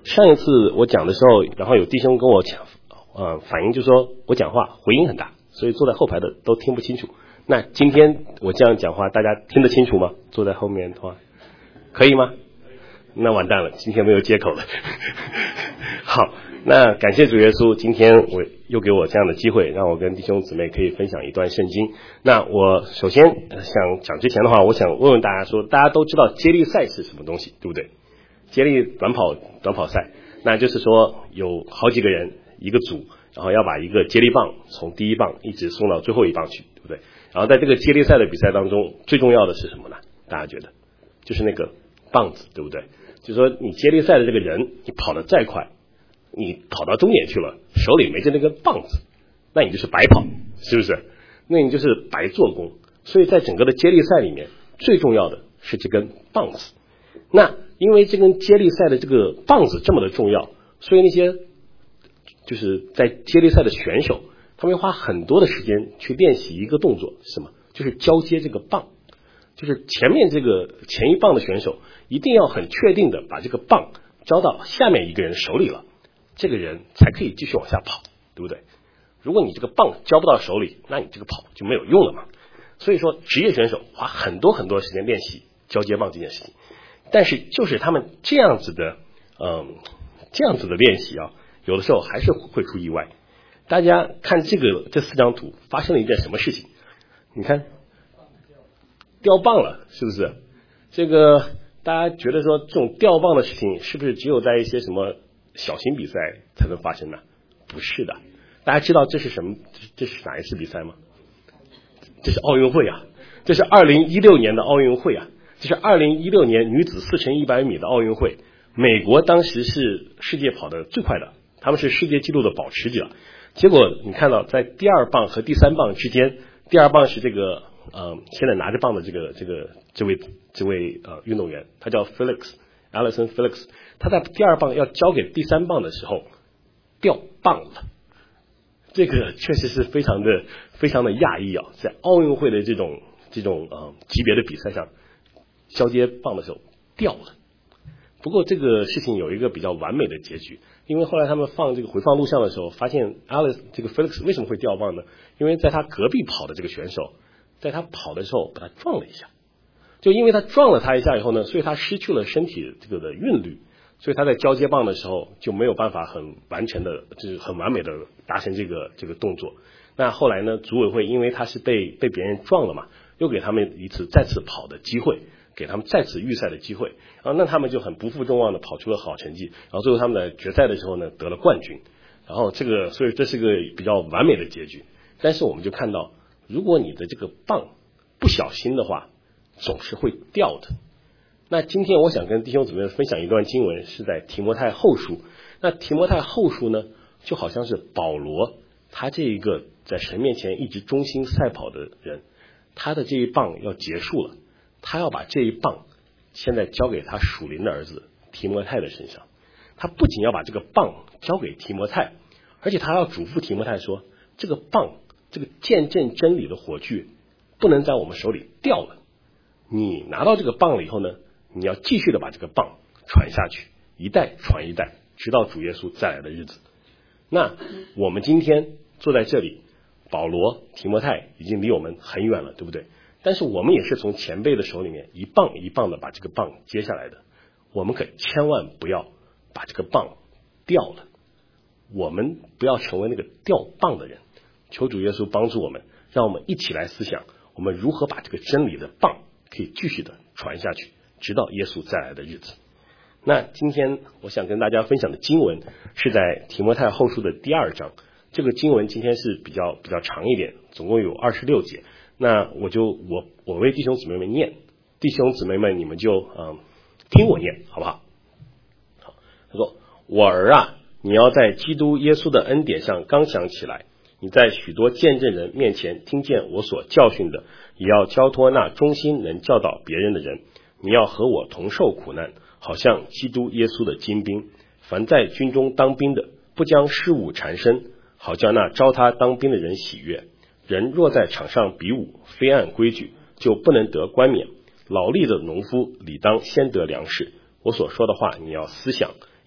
上一次我讲的时候，然后有弟兄跟我讲，反映就说我讲话回音很大，所以坐在后排的都听不清楚。那今天我这样讲话，大家听得清楚吗？坐在后面的话，可以吗？那完蛋了，今天没有接口了。好，那感谢主耶稣，今天我又给我这样的机会，让我跟弟兄姊妹可以分享一段圣经。那我首先想讲之前的话，我想问问大家说，大家都知道接力赛是什么东西，对不对？接力短跑赛，那就是说有好几个人一个组，然后要把一个接力棒从第一棒一直送到最后一棒去，对不对？然后在这个接力赛的比赛当中，最重要的是什么呢？大家觉得就是那个棒子，对不对？就是说你接力赛的这个人，你跑得再快，你跑到终点去了，手里没着那根棒子，那你就是白跑，是不是？那你就是白做工。所以在整个的接力赛里面，最重要的是这根棒子。那因为这根接力赛的这个棒子这么的重要，所以那些就是在接力赛的选手，他们要花很多的时间去练习一个动作，是什么？就是交接这个棒。就是前面这个前一棒的选手一定要很确定的把这个棒交到下面一个人手里了，这个人才可以继续往下跑，对不对？如果你这个棒交不到手里，那你这个跑就没有用了嘛。所以说职业选手花很多很多时间练习交接棒这件事情，但是就是他们这样子的练习啊，有的时候还是会出意外。大家看这四张图发生了一件什么事情？你看掉棒了，是不是？这个大家觉得说这种掉棒的事情是不是只有在一些什么小型比赛才能发生呢？不是的。大家知道这是什么？这是哪一次比赛吗？这是奥运会啊！这是2016年的奥运会啊！这是2016年女子4×100米的奥运会。美国当时是世界跑得最快的，他们是世界纪录的保持者。结果你看到在第二棒和第三棒之间，第二棒是这个现在拿着棒的这位运动员，他叫 Allyson Felix， 他在第二棒要交给第三棒的时候掉棒了。这个确实是非常的讶异啊，在奥运会的这种级别的比赛上，交接棒的时候掉了。不过这个事情有一个比较完美的结局，因为后来他们放这个回放录像的时候，发现 这个 Felix 为什么会掉棒呢？因为在他隔壁跑的这个选手，在他跑的时候把他撞了一下，就因为他撞了他一下以后呢，所以他失去了身体这个的韵律，所以他在交接棒的时候就没有办法很完全的，就是很完美的达成这个动作。那后来呢，组委会因为他是被别人撞了嘛，又给他们一次再次跑的机会，给他们再次预赛的机会，然后那他们就很不负众望的跑出了好成绩，然后最后他们在决赛的时候呢得了冠军，然后所以这是个比较完美的结局。但是我们就看到，如果你的这个棒不小心的话，总是会掉的。那今天我想跟弟兄姊妹分享一段经文，是在提摩太后书。那提摩太后书呢，就好像是保罗他这一个在神面前一直忠心赛跑的人，他的这一棒要结束了，他要把这一棒现在交给他属灵的儿子提摩太的身上。他不仅要把这个棒交给提摩太，而且他要嘱咐提摩太说，这个棒，这个见证真理的火炬不能在我们手里掉了。你拿到这个棒了以后呢，你要继续的把这个棒传下去，一代传一代，直到主耶稣再来的日子。那我们今天坐在这里，保罗、提摩太已经离我们很远了，对不对？但是我们也是从前辈的手里面一棒一棒的把这个棒接下来的，我们可千万不要把这个棒掉了，我们不要成为那个掉棒的人。求主耶稣帮助我们，让我们一起来思想，我们如何把这个真理的棒可以继续的传下去，直到耶稣再来的日子。那今天我想跟大家分享的经文是在提摩太后书的第2章，这个经文今天是比较长一点，总共有26节。那我为弟兄姊妹们念，弟兄姊妹们你们就听我念，好不好？好，他说：我儿啊，你要在基督耶稣的恩典上刚强起来，你在许多见证人面前听见我所教训的，也要交托那忠心能教导别人的人。你要和我同受苦难，好像基督耶稣的精兵。凡在军中当兵的，不将失武缠身，好叫那招他当兵的人喜悦。人若在场上比武，非按规矩，就不能得冠冕。劳力的农夫理当先得粮食。我所说的话你要思想，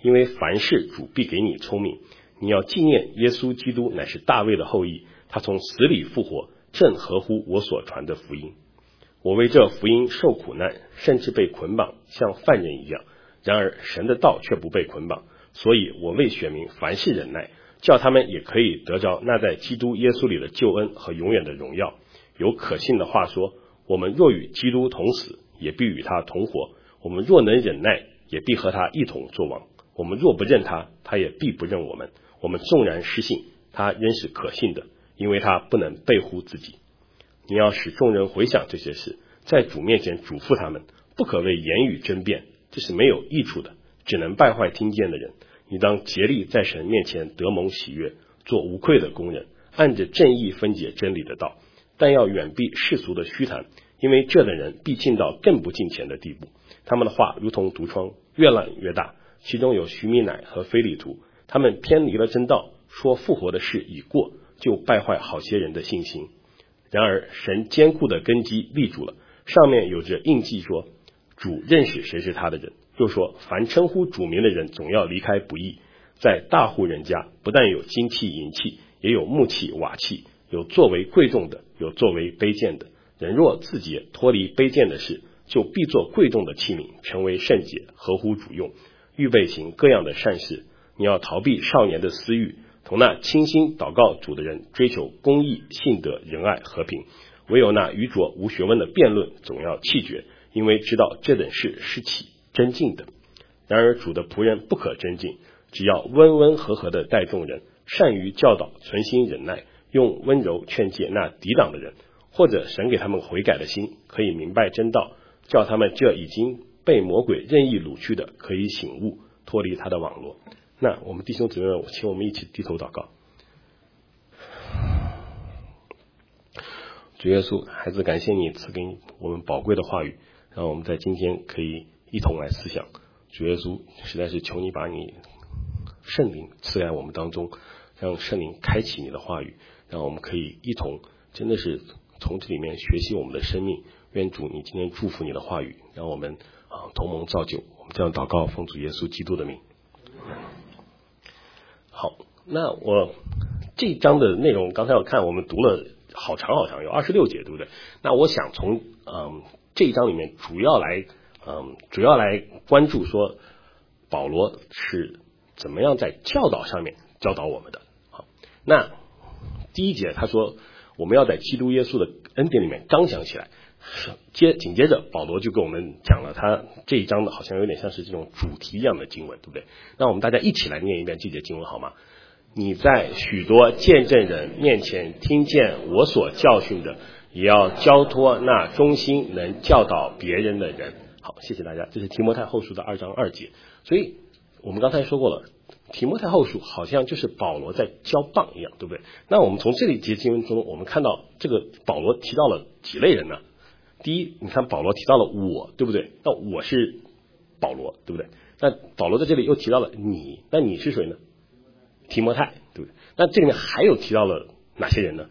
因为凡事主必给你聪明。你要纪念耶稣基督乃是大卫的后裔，他从死里复活，正合乎我所传的福音。我为这福音受苦难，甚至被捆绑，像犯人一样。然而神的道却不被捆绑，所以我为选民凡事忍耐，叫他们也可以得着那在基督耶稣里的救恩和永远的荣耀。有可信的话说，我们若与基督同死，也必与他同活；我们若能忍耐，也必和他一同作王。我们若不认他，他也必不认我们。我们纵然失信，他仍是可信的，因为他不能背乎自己。你要使众人回想这些事，在主面前嘱咐他们，不可为言语争辩，这是没有益处的，只能败坏听见的人。你当竭力在神面前得蒙喜悦，做无愧的工人，按着正义分解真理的道，但要远避世俗的虚谈，因为这等人必进到更不敬虔的地步。他们的话如同毒疮，越烂越大，其中有许米乃和非利图，他们偏离了真道，说复活的事已过，就败坏好些人的信心。然而神坚固的根基立住了，上面有着印记说，主认识谁是他的人，又说凡称呼主名的人总要离开不义。在大户人家，不但有金器银器，也有木器瓦器，有作为贵重的，有作为卑贱的。人若自洁，脱离卑贱的事，就必做贵重的器皿，成为圣洁，合乎主用，预备行各样的善事。你要逃避少年的私欲，同那倾心祷告主的人追求公义、信德、仁爱、和平。唯有那愚拙无学问的辩论总要弃绝，因为知道这等事是起争竞的。然而主的仆人不可争竞，只要温温和和的待众人，善于教导，存心忍耐，用温柔劝诫那抵挡的人，或者神给他们悔改的心，可以明白真道，叫他们这已经被魔鬼任意掳去的可以醒悟，脱离他的网络。那我们弟兄姊妹们，请我们一起低头祷告。主耶稣，孩子感谢你赐给我们宝贵的话语，让我们在今天可以一同来思想。主耶稣，实在是求你把你圣灵赐在我们当中，让圣灵开启你的话语，让我们可以一同真的是从这里面学习我们的生命。愿主你今天祝福你的话语，让我们同盟造就。我们这样祷告，奉主耶稣基督的名。好，那我这一章的内容，刚才我看我们读了好长有26节，对不对？那我想从这一章里面主要来关注说保罗是怎么样在教导上面教导我们的。好，那第一节他说我们要在基督耶稣的恩典里面刚强起来。紧接着保罗就跟我们讲了他这一章的好像有点像是这种主题一样的经文，对不对？那我们大家一起来念一遍这节经文好吗？你在许多见证人面前听见我所教训的，也要交托那忠心能教导别人的人。好，谢谢大家。这是提摩太后书的2章2节。所以我们刚才说过了，提摩太后书好像就是保罗在交棒一样，对不对？那我们从这里节经文中，我们看到这个保罗提到了几类人呢？第一，你看保罗提到了我，对不对？那我是保罗，对不对？那保罗在这里又提到了你，那你是谁呢？提摩太，对不对？那这里面还有提到了哪些人呢？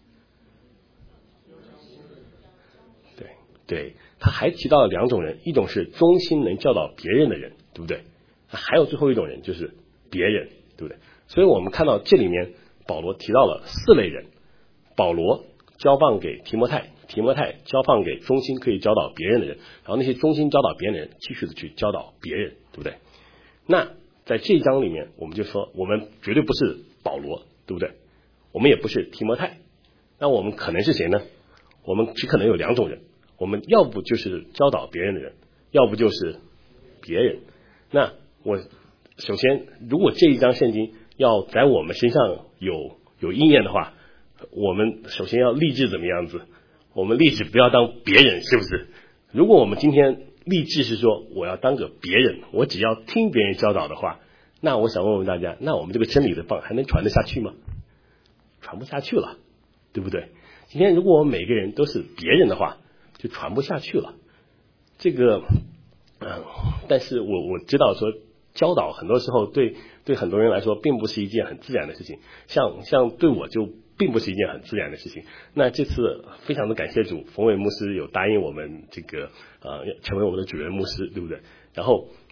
对，他还提到了2种人，一种是忠心能教导别人的人，对不对？还有最后一种人就是别人，对不对？所以我们看到这里面保罗提到了4类人，保罗交棒给提摩太，提摩太交棒给忠心可以教导别人的人，然后那些忠心教导别人的人继续的去教导别人，对不对？那在这一章里面我们就说我们绝对不是保罗，对不对？我们也不是提摩太，那我们可能是谁呢？我们只可能有2种人，我们要不就是教导别人的人，要不就是别人。那我首先如果这一章圣经要在我们身上有应验的话，我们首先要立志怎么样子？我们立志不要当别人，是不是？如果我们今天立志是说我要当个别人，我只要听别人教导的话，那我想问问大家，那我们这个真理的棒还能传得下去吗？传不下去了，对不对？今天如果我们每个人都是别人的话，就传不下去了。这个但是我知道说教导很多时候对很多人来说并不是一件很自然的事情，像对我就并不是一件很自然的事情。那这次非常的感谢主，冯伟牧师有答应我们这个成为我们的主任牧师，对不对？然后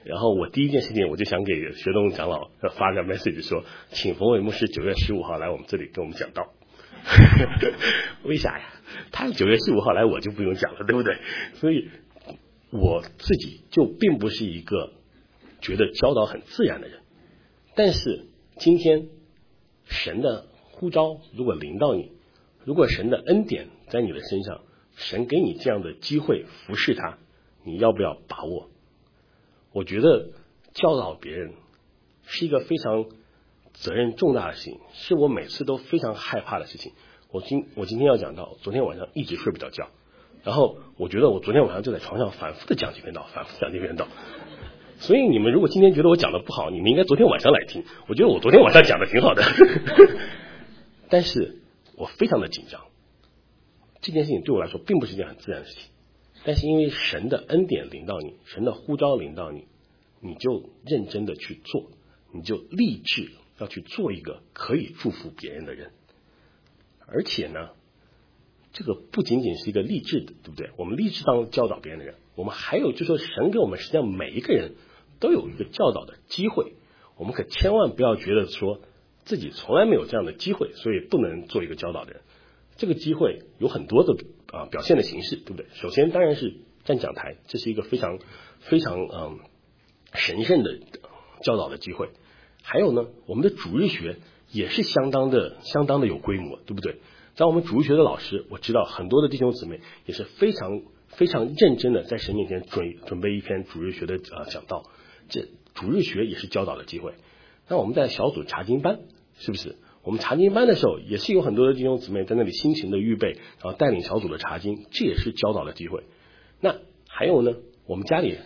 然后我第一件事情我就想给学东长老发个 message 说，请冯伟牧师9月15号来我们这里跟我们讲道。为啥呀？他9月15号来我就不用讲了，对不对？所以我自己就并不是一个觉得教导很自然的人，但是今天神的呼召如果临到你，如果神的恩典在你的身上，神给你这样的机会服侍他，你要不要把握？我觉得教导别人是一个非常责任重大的事情，是我每次都非常害怕的事情。我今天要讲到，昨天晚上一直睡不着觉，然后我觉得我昨天晚上就在床上反复的讲这篇道，所以你们如果今天觉得我讲的不好，你们应该昨天晚上来听，我觉得我昨天晚上讲的挺好的。但是我非常的紧张，这件事情对我来说并不是一件很自然的事情，但是因为神的恩典临到你，神的呼召临到你，你就认真的去做，你就立志要去做一个可以祝福别人的人。而且呢，这个不仅仅是一个立志的，对不对？我们立志当教导别人的人，我们还有就是说神给我们实际上每一个人都有一个教导的机会，我们可千万不要觉得说自己从来没有这样的机会，所以不能做一个教导的人。这个机会有很多的表现的形式，对不对？首先当然是站讲台，这是一个非常非常神圣的教导的机会。还有呢，我们的主日学也是相当的有规模，对不对？在我们主日学的老师，我知道很多的弟兄姊妹也是非常非常认真的在神面前准备一篇主日学的讲道，这主日学也是教导的机会。那我们在小组查经班，是不是？我们查经班的时候，也是有很多的弟兄姊妹在那里辛勤的预备，然后带领小组的查经，这也是教导的机会。那还有呢，我们家里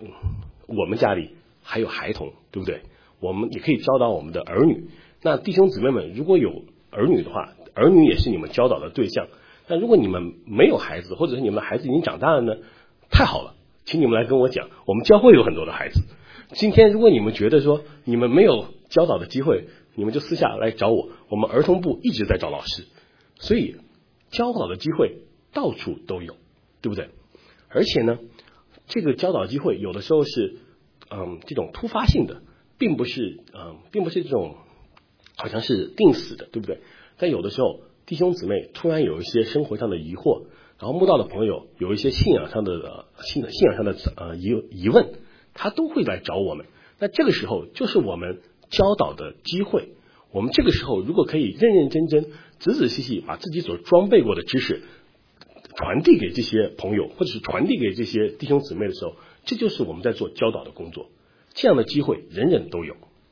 还有孩童，对不对？我们也可以教导我们的儿女。那弟兄姊妹们，如果有儿女的话，儿女也是你们教导的对象。那如果你们没有孩子，或者是你们的孩子已经长大了呢？太好了，请你们来跟我讲，我们教会有很多的孩子。今天如果你们觉得说你们没有教导的机会，你们就私下来找我，我们儿童部一直在找老师，所以教导的机会到处都有，对不对？而且呢，这个教导机会有的时候是这种突发性的，并不是这种好像是定死的，对不对？但有的时候弟兄姊妹突然有一些生活上的疑惑，然后慕道的朋友有一些信仰上的疑问，他都会来找我们。那这个时候就是我们教导的机会。我们这个时候如果可以认认真真、仔仔细细把自己所装备过的知识传递给这些朋友，或者是传递给这些弟兄姊妹的时候，这就是我们在做教导的工作。这样的机会人人都有。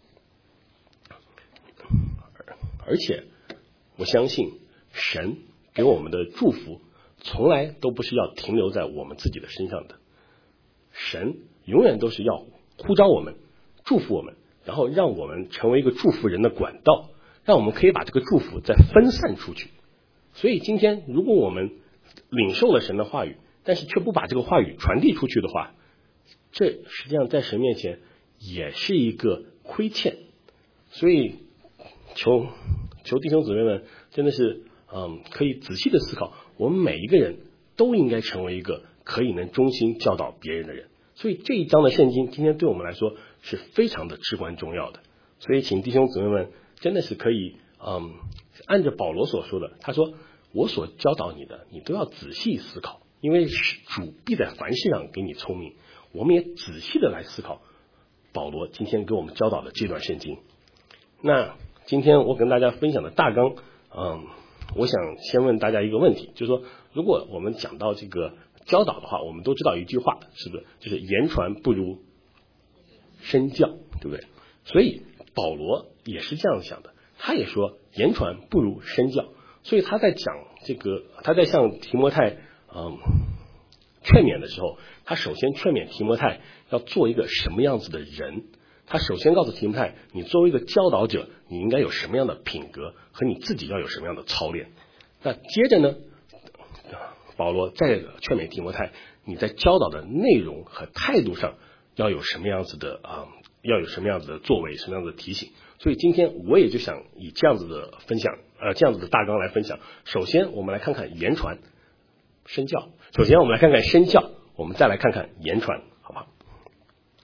而且我相信神给我们的祝福从来都不是要停留在我们自己的身上的，神永远都是要呼召我们，祝福我们，然后让我们成为一个祝福人的管道，让我们可以把这个祝福再分散出去。所以今天如果我们领受了神的话语，但是却不把这个话语传递出去的话，这实际上在神面前也是一个亏欠。所以求弟兄姊妹们真的是可以仔细的思考，我们每一个人都应该成为一个可以能忠心教导别人的人。所以这一章的圣经今天对我们来说是非常的至关重要的。所以请弟兄姊妹们真的是可以按着保罗所说的，他说我所教导你的，你都要仔细思考，因为主必在凡事上给你聪明。我们也仔细的来思考保罗今天给我们教导的这段圣经。那今天我跟大家分享的大纲，我想先问大家一个问题，就是说如果我们讲到这个教导的话，我们都知道一句话，是不是就是言传不如身教，对不对？所以保罗也是这样想的，他也说言传不如身教。所以他在讲这个，他在向提摩太劝勉的时候，他首先劝勉提摩太要做一个什么样子的人。他首先告诉提摩太，你作为一个教导者，你应该有什么样的品格，和你自己要有什么样的操练。那接着呢，保罗再劝勉提摩太，你在教导的内容和态度上要有什么样子的作为，什么样子的提醒。所以今天我也就想以这样子的分享，这样子的大纲来分享。首先我们来看看言传身教，首先我们来看看身教，我们再来看看言传，好不好？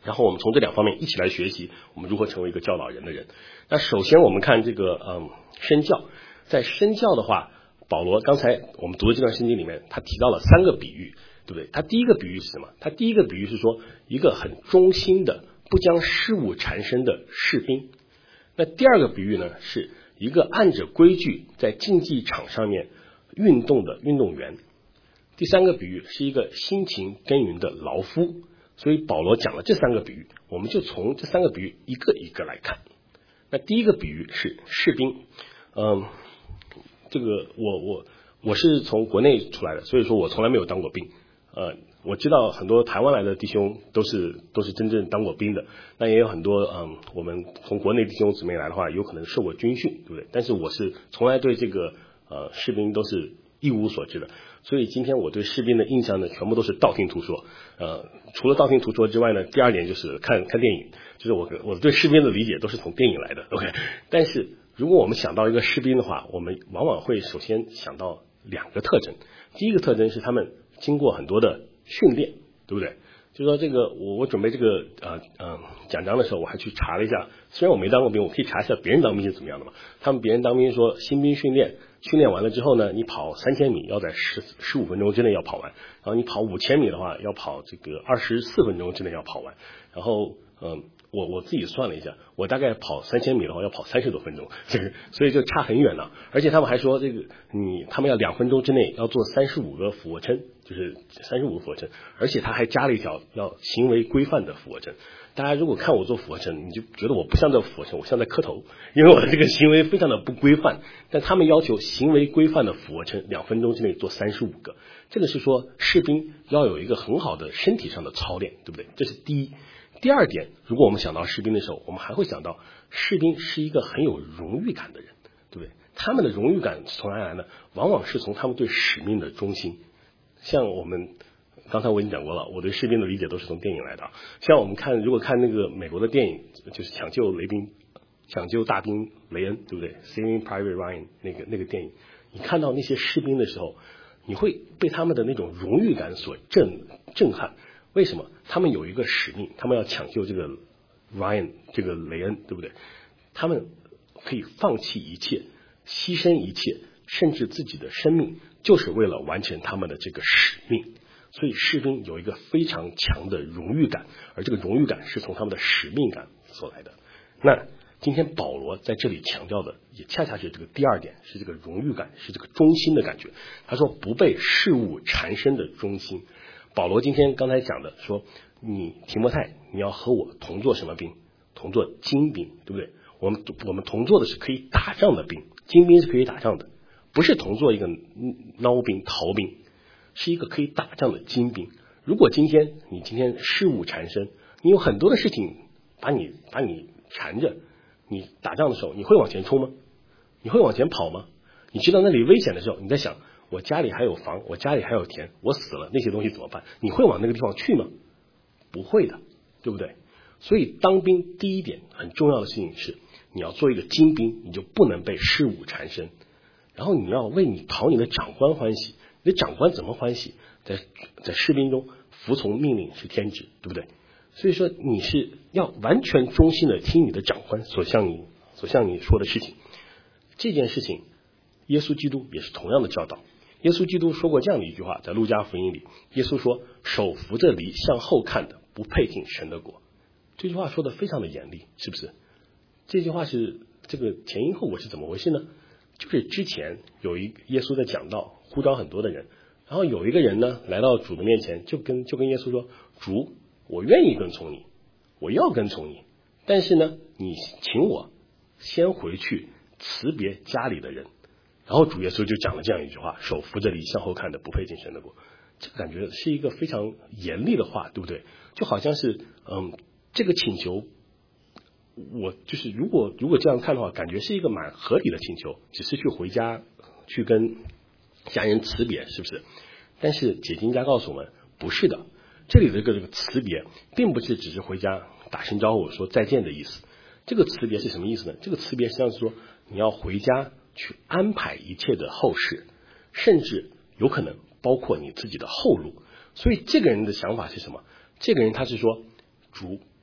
然后我们从这两方面一起来学习，我们如何成为一个教导人的人。那首先我们看这个身教，在身教的话，保罗刚才我们读的这段圣经里面，他提到了3个比喻，对不对？他第一个比喻是什么？他第一个比喻是说一个很忠心的不将事物缠身的士兵。那第二个比喻呢，是一个按着规矩在竞技场上面运动的运动员。第3个比喻是一个辛勤耕耘的劳夫。所以保罗讲了这3个比喻，我们就从这3个比喻一个一个来看。那第一个比喻是士兵，这个我是从国内出来的，所以说我从来没有当过兵。我知道很多台湾来的弟兄都是真正当过兵的，那也有很多我们从国内弟兄姊妹来的话，有可能受过军训，对不对？但是我是从来对这个士兵都是一无所知的，所以今天我对士兵的印象呢，全部都是道听途说。除了道听途说之外呢，第二点就是看电影，就是我对士兵的理解都是从电影来的。OK， 但是如果我们想到一个士兵的话，我们往往会首先想到2个特征。第一个特征是他们经过很多的训练，对不对？就是说这个我准备这个讲章的时候，我还去查了一下，虽然我没当过兵，我可以查一下别人当兵是怎么样的嘛。别人当兵说新兵训练完了之后呢，你跑3000米要在15分钟之内要跑完，然后你跑5000米的话要跑这个24分钟之内要跑完，然后我自己算了一下，我大概跑3000米的话要跑30多分钟，所以就差很远了。而且他们还说这个他们要2分钟之内要做35个俯卧撑，就是35个俯卧撑，而且他还加了一条要行为规范的俯卧撑。大家如果看我做俯卧撑，你就觉得我不像在俯卧撑，我像在磕头，因为我的这个行为非常的不规范。但他们要求行为规范的俯卧撑2分钟之内做35个，这个是说士兵要有一个很好的身体上的操练，对不对？这是第一。第二点，如果我们想到士兵的时候，我们还会想到士兵是一个很有荣誉感的人，对不对？他们的荣誉感从哪来呢？往往是从他们对使命的忠心。像我们刚才我已经讲过了，我对士兵的理解都是从电影来的。像我们如果看那个美国的电影，就是抢救大兵雷恩，对不对？ Saving Private Ryan 那个电影，你看到那些士兵的时候，你会被他们的那种荣誉感所震撼。为什么？他们有一个使命，他们要抢救这个 Ryan 这个雷恩，对不对？他们可以放弃一切，牺牲一切，甚至自己的生命，就是为了完成他们的这个使命。所以士兵有一个非常强的荣誉感，而这个荣誉感是从他们的使命感所来的。那今天保罗在这里强调的也恰恰是这个第二点，是这个荣誉感，是这个忠心的感觉。他说不被事物缠身的忠心。保罗今天刚才讲的说，你提摩太，你要和我同做什么兵？同做精兵，对不对？我们同做的是可以打仗的兵，精兵是可以打仗的，不是同做一个孬兵逃兵，是一个可以打仗的精兵。如果今天事物缠身，你有很多的事情把你缠着，你打仗的时候你会往前冲吗？你会往前跑吗？你知道那里危险的时候，你在想我家里还有房，我家里还有田，我死了那些东西怎么办？你会往那个地方去吗？不会的，对不对？所以当兵第一点很重要的事情是，你要做一个精兵，你就不能被事物缠身，然后你要为你讨你的长官欢喜。你的长官怎么欢喜？在士兵中服从命令是天职，对不对？所以说你是要完全忠心的听你的长官所向你说的事情。这件事情耶稣基督也是同样的教导。耶稣基督说过这样的一句话，在路加福音里，耶稣说手扶着犁向后看的不配进神的国。这句话说的非常的严厉，是不是？这句话是这个前因后果是怎么回事呢？就是之前耶稣在讲道，呼召很多的人，然后有一个人呢来到主的面前，就跟耶稣说，主，我愿意跟从你，我要跟从你，但是呢你请我先回去辞别家里的人。然后主耶稣就讲了这样一句话，手扶着犁向后看的不配进神的国。这个感觉是一个非常严厉的话，对不对？就好像是这个请求，我就是如果这样看的话，感觉是一个蛮合理的请求，只是去回家去跟家人辞别，是不是？但是解经家告诉我们，不是的。这里的这个辞别并不是只是回家打声招呼说再见的意思。这个辞别是什么意思呢？这个辞别实际上是说你要回家去安排一切的后事，甚至有可能包括你自己的后路。所以这个人的想法是什么？这个人他是说，主，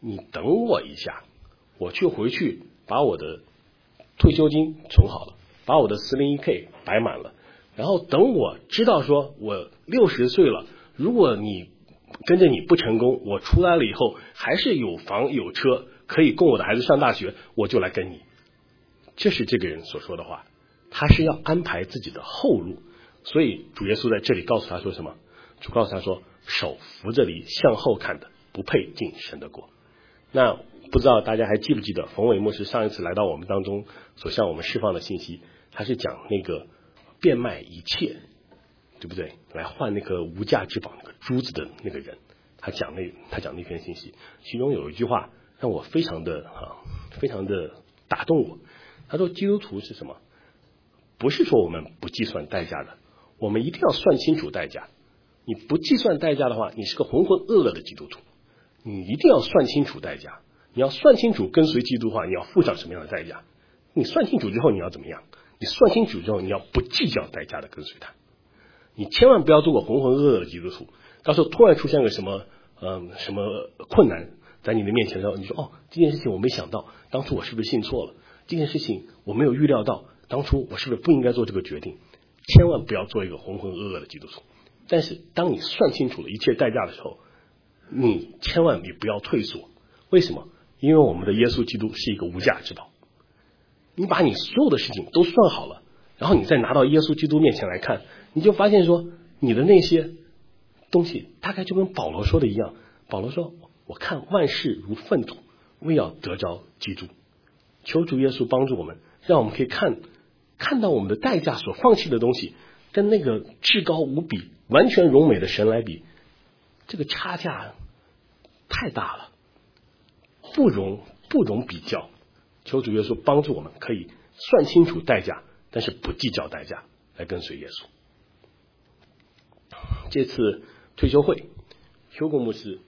你等我一下，我回去把我的退休金存好了，把我的401k 摆满了，然后等我知道说我60岁了，如果你跟着你不成功，我出来了以后还是有房有车可以供我的孩子上大学，我就来跟你。这是这个人所说的话，他是要安排自己的后路。所以主耶稣在这里告诉他说什么？主告诉他说，手扶着犁向后看的不配进神的国。那不知道大家还记不记得冯伟牧师上一次来到我们当中所向我们释放的信息，他是讲那个变卖一切，对不对？来换那个无价之宝那个珠子的那个人，他讲那篇信息，其中有一句话让我非常的打动我。他说基督徒是什么？不是说我们不计算代价的，我们一定要算清楚代价。你不计算代价的话，你是个浑浑噩噩的基督徒。你一定要算清楚代价，你要算清楚跟随基督的话，你要付上什么样的代价。你算清楚之后你要怎么样？你算清楚之后你要不计较代价的跟随他。你千万不要做个浑浑噩噩的基督徒，到时候突然出现个什么困难在你的面前的时候，你说哦，这件事情我没想到，当初我是不是信错了？这件事情我没有预料到，当初我是不是不应该做这个决定？千万不要做一个浑浑噩噩的基督徒。但是当你算清楚了一切代价的时候，你千万也不要退缩。为什么？因为我们的耶稣基督是一个无价之宝。你把你所有的事情都算好了，然后你再拿到耶稣基督面前来看，你就发现说你的那些东西大概就跟保罗说的一样。保罗说，我看万事如粪土，为要得着基督。求主耶稣帮助我们，让我们可以看到我们的代价所放弃的东西跟那个至高无比完全荣美的神来比，这个差价太大了，不容比较。求主耶稣帮助我们可以算清楚代价，但是不计较代价来跟随耶稣。这次退休会，休国牧师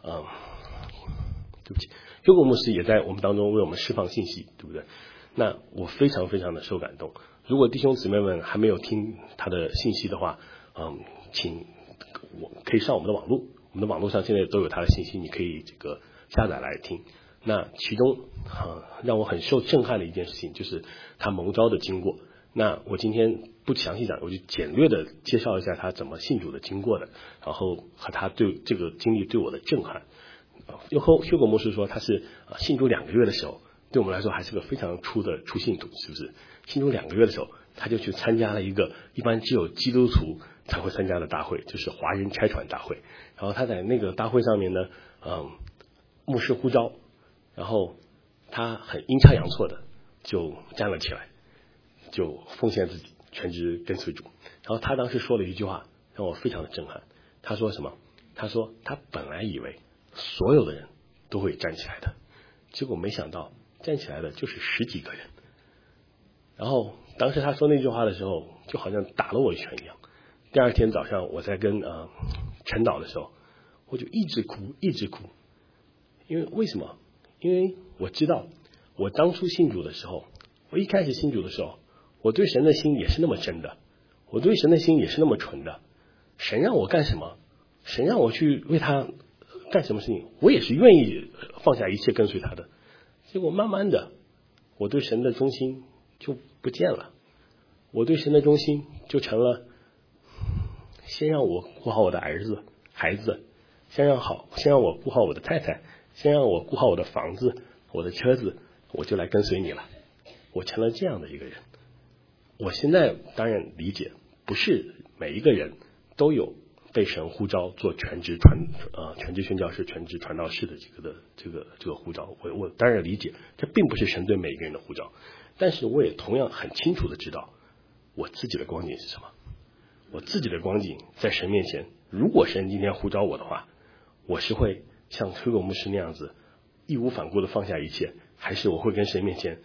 休国牧师也在我们当中为我们释放信息，对不对？那我非常的受感动。如果弟兄姊妹们还没有听他的信息的话，请我可以上我们的网络，我们的网络上现在都有他的信息，你可以这个下载来听。那其中让我很受震撼的一件事情就是他蒙召的经过。那我今天不详细讲，我就简略的介绍一下他怎么信主的经过的，然后和他对这个经历对我的震撼。休国牧师说他是信主2个月的时候，对我们来说还是个非常初信徒，是不是？信主2个月的时候，他就去参加了一个一般只有基督徒才会参加的大会，就是华人差传大会。然后他在那个大会上面呢，牧师呼召，然后他很阴差阳错的就站了起来，就奉献自己，全职跟随主。然后他当时说了一句话让我非常的震撼。他说什么？他说他本来以为所有的人都会站起来的，结果没想到站起来的就是10几个人。然后当时他说那句话的时候，就好像打了我一拳一样。第二天早上我在跟晨祷的时候，我就一直哭。因为为什么？因为我知道我当初信主的时候，我一开始信主的时候，我对神的心也是那么真的，我对神的心也是那么纯的。神让我干什么，神让我去为他干什么事情，我也是愿意放下一切跟随他的。结果慢慢的，我对神的忠心就不见了，我对神的忠心就成了先让我顾好我的孩子，先让我顾好我的太太，先让我顾好我的房子我的车子，我就来跟随你了。我成了这样的一个人。我现在当然理解，不是每一个人都有被神呼召做全职宣教士、全职传道士的这个呼召。我当然理解，这并不是神对每一个人的呼召，但是我也同样很清楚的知道我自己的光景是什么。我自己的光景在神面前，如果神今天呼召我的话，我是会像推广牧师那样子义无反顾的放下一切，还是我会在神面前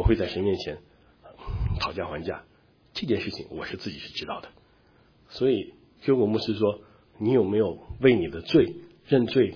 讨价还价？这件事情我是自己是知道的。所以推广牧师说，你有没有为你的罪认罪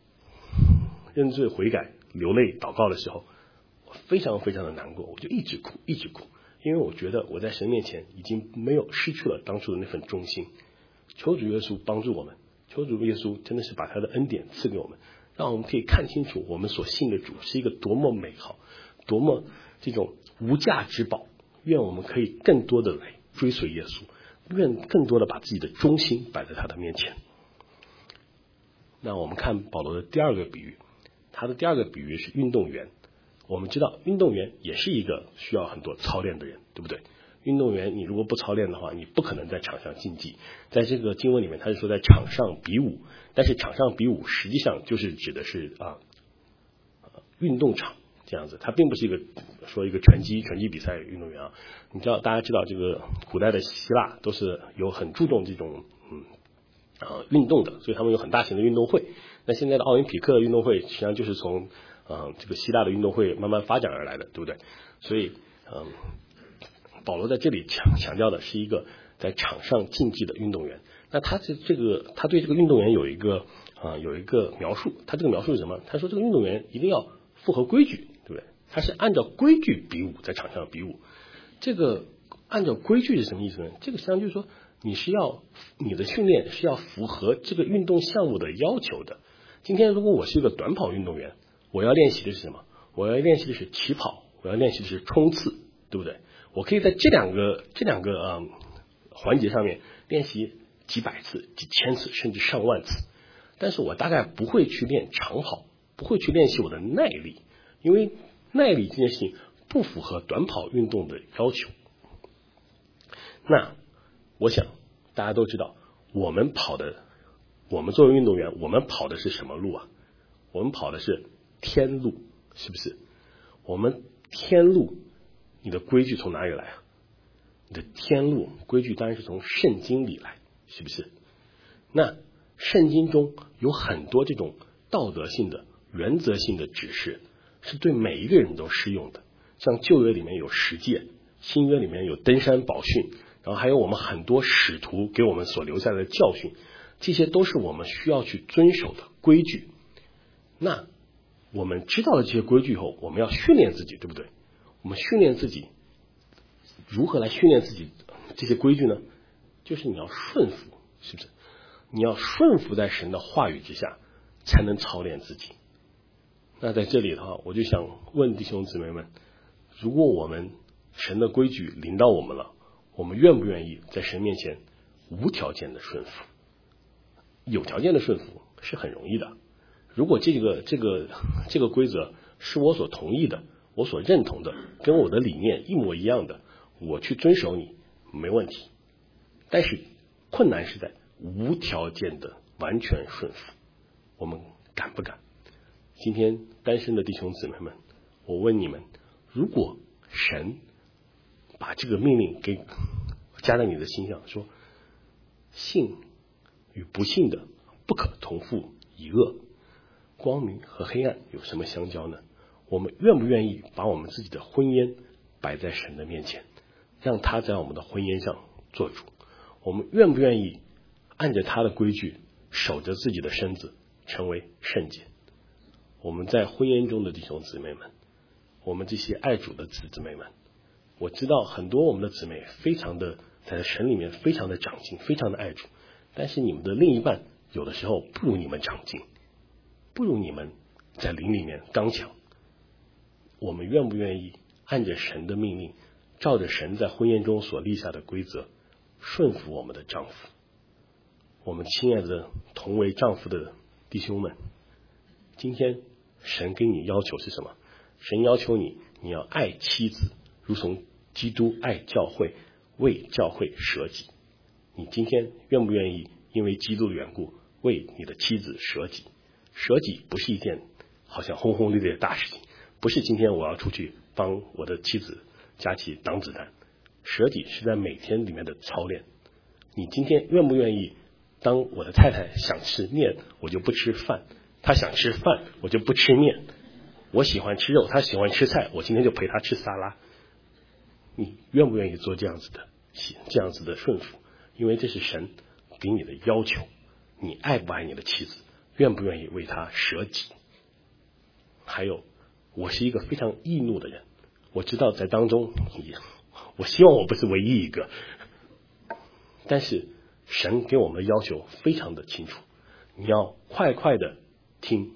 悔改流泪祷告的时候，我非常的难过，我就一直哭，因为我觉得我在神面前已经没有失去了当初的那份忠心。求主耶稣帮助我们，求主耶稣真的是把他的恩典赐给我们， 让我们可以看清楚我们所信的主是一个多么美好，多么这种无价之宝。愿我们可以更多的来追随耶稣，愿更多的把自己的忠心摆在他的面前。那我们看保罗的第二个比喻，他的第二个比喻是运动员。我们知道运动员也是一个需要很多操练的人，对不对？运动员你如果不操练的话，你不可能在场上竞技。在这个经文里面他是说在场上比武，但是场上比武实际上就是指的是运动场这样子，它并不是一个拳击比赛运动员啊。你知道大家知道这个古代的希腊都是有很注重这种运动的，所以他们有很大型的运动会。那现在的奥林匹克运动会实际上就是从这个希腊的运动会慢慢发展而来的，对不对？所以保罗在这里强调的是一个在场上竞技的运动员。那他对这个运动员有一个描述，他这个描述是什么？他说这个运动员一定要符合规矩，对不对？他是按照规矩比武，在场上比武。这个按照规矩是什么意思呢？这个实际上就是说你的训练是要符合这个运动项目的要求的。今天如果我是一个短跑运动员，我要练习的是什么？我要练习的是起跑，我要练习的是冲刺，对不对？我可以在这两个环节上面练习几百次、几千次，甚至上万次。但是我大概不会去练长跑，不会去练习我的耐力，因为耐力这件事情不符合短跑运动的要求。那我想大家都知道，我们作为运动员，我们跑的是什么路啊？我们跑的是天路，是不是？我们天路，你的规矩从哪里来啊？你的天路规矩当然是从圣经里来，是不是？那圣经中有很多这种道德性的、原则性的指示，是对每一个人都适用的。像旧约里面有十诫，新约里面有登山宝训，然后还有我们很多使徒给我们所留下来的教训，这些都是我们需要去遵守的规矩。那我们知道了这些规矩以后，我们要训练自己，对不对？我们训练自己，如何来训练自己这些规矩呢？就是你要顺服，是不是？你要顺服在神的话语之下，才能操练自己。那在这里的话，我就想问弟兄姊妹们，如果我们神的规矩临到我们了，我们愿不愿意在神面前无条件的顺服？有条件的顺服是很容易的。如果这个规则是我所同意的，我所认同的，跟我的理念一模一样的，我去遵守你没问题。但是困难是在无条件的完全顺服，我们敢不敢？今天单身的弟兄姊妹们，我问你们，如果神把这个命令给加在你的心上，说信与不信的不可同负一恶，光明和黑暗有什么相交呢？我们愿不愿意把我们自己的婚姻摆在神的面前，让他在我们的婚姻上做主？我们愿不愿意按着他的规矩守着自己的身子，成为圣洁？我们在婚姻中的弟兄姊妹们，我们这些爱主的姊妹们，我知道很多我们的姊妹非常的在神里面非常的长进，非常的爱主，但是你们的另一半有的时候不如你们长进，不如你们在灵里面刚强。我们愿不愿意按着神的命令，照着神在婚姻中所立下的规则，顺服我们的丈夫？我们亲爱的同为丈夫的弟兄们，今天神给你要求是什么？神要求你要爱妻子，如同基督爱教会，为教会舍己。你今天愿不愿意因为基督的缘故为你的妻子舍己？舍己不是一件好像轰轰烈烈的大事情，不是今天我要出去帮我的妻子夹起挡子弹。舍己是在每天里面的操练。你今天愿不愿意，当我的太太想吃面，我就不吃饭；她想吃饭，我就不吃面；我喜欢吃肉，她喜欢吃菜，我今天就陪她吃沙拉。你愿不愿意做这样子的顺服？因为这是神给你的要求。你爱不爱你的妻子？愿不愿意为她舍己？还有，我是一个非常易怒的人，我知道在当中，我希望我不是唯一一个，但是神给我们的要求非常的清楚，你要快快的听，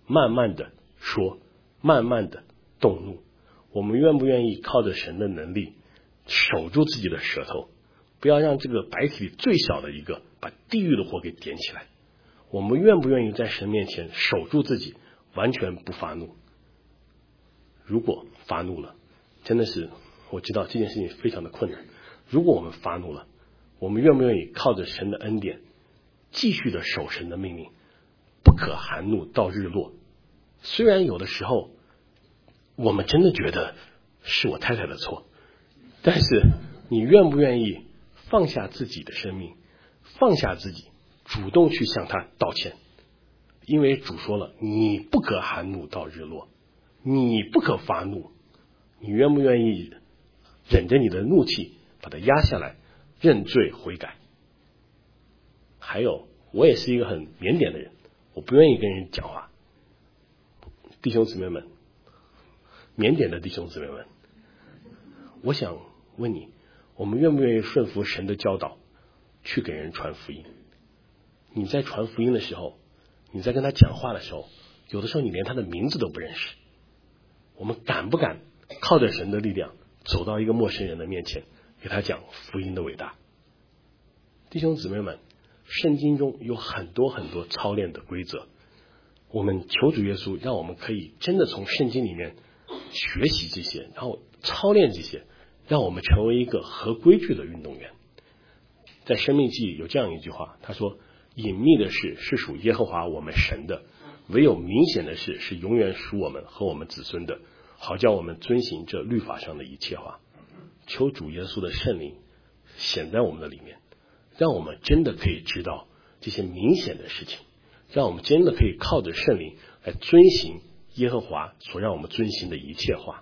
慢慢的说，慢慢的动怒？我们愿不愿意靠着神的能力守住自己的舌头，不要让这个白体里最小的一个把地狱的火给点起来？我们愿不愿意在神面前守住自己，完全不发怒？如果发怒了，真的是我知道这件事情非常的困难。如果我们发怒了，我们愿不愿意靠着神的恩典继续的守神的命令，不可含怒到日落？虽然有的时候我们真的觉得是我太太的错，但是你愿不愿意放下自己的生命，放下自己，主动去向他道歉？因为主说了，你不可含怒到日落，你不可发怒。你愿不愿意忍着你的怒气把它压下来，认罪悔改？还有，我也是一个很腼腆的人，我不愿意跟人讲话。弟兄姊妹们，腼腆的弟兄姊妹们，我想问你，我们愿不愿意顺服神的教导去给人传福音？你在传福音的时候，你在跟他讲话的时候，有的时候你连他的名字都不认识。我们敢不敢靠着神的力量走到一个陌生人的面前，给他讲福音的伟大？弟兄姊妹们，圣经中有很多很多操练的规则，我们求主耶稣让我们可以真的从圣经里面学习这些，然后操练这些，让我们成为一个合规矩的运动员。在申命记有这样一句话，他说，隐秘的事是属耶和华我们神的，唯有明显的事是永远属我们和我们子孙的，好叫我们遵行这律法上的一切话。求主耶稣的圣灵显在我们的里面，让我们真的可以知道这些明显的事情，让我们真的可以靠着圣灵来遵行耶和华所让我们遵行的一切话。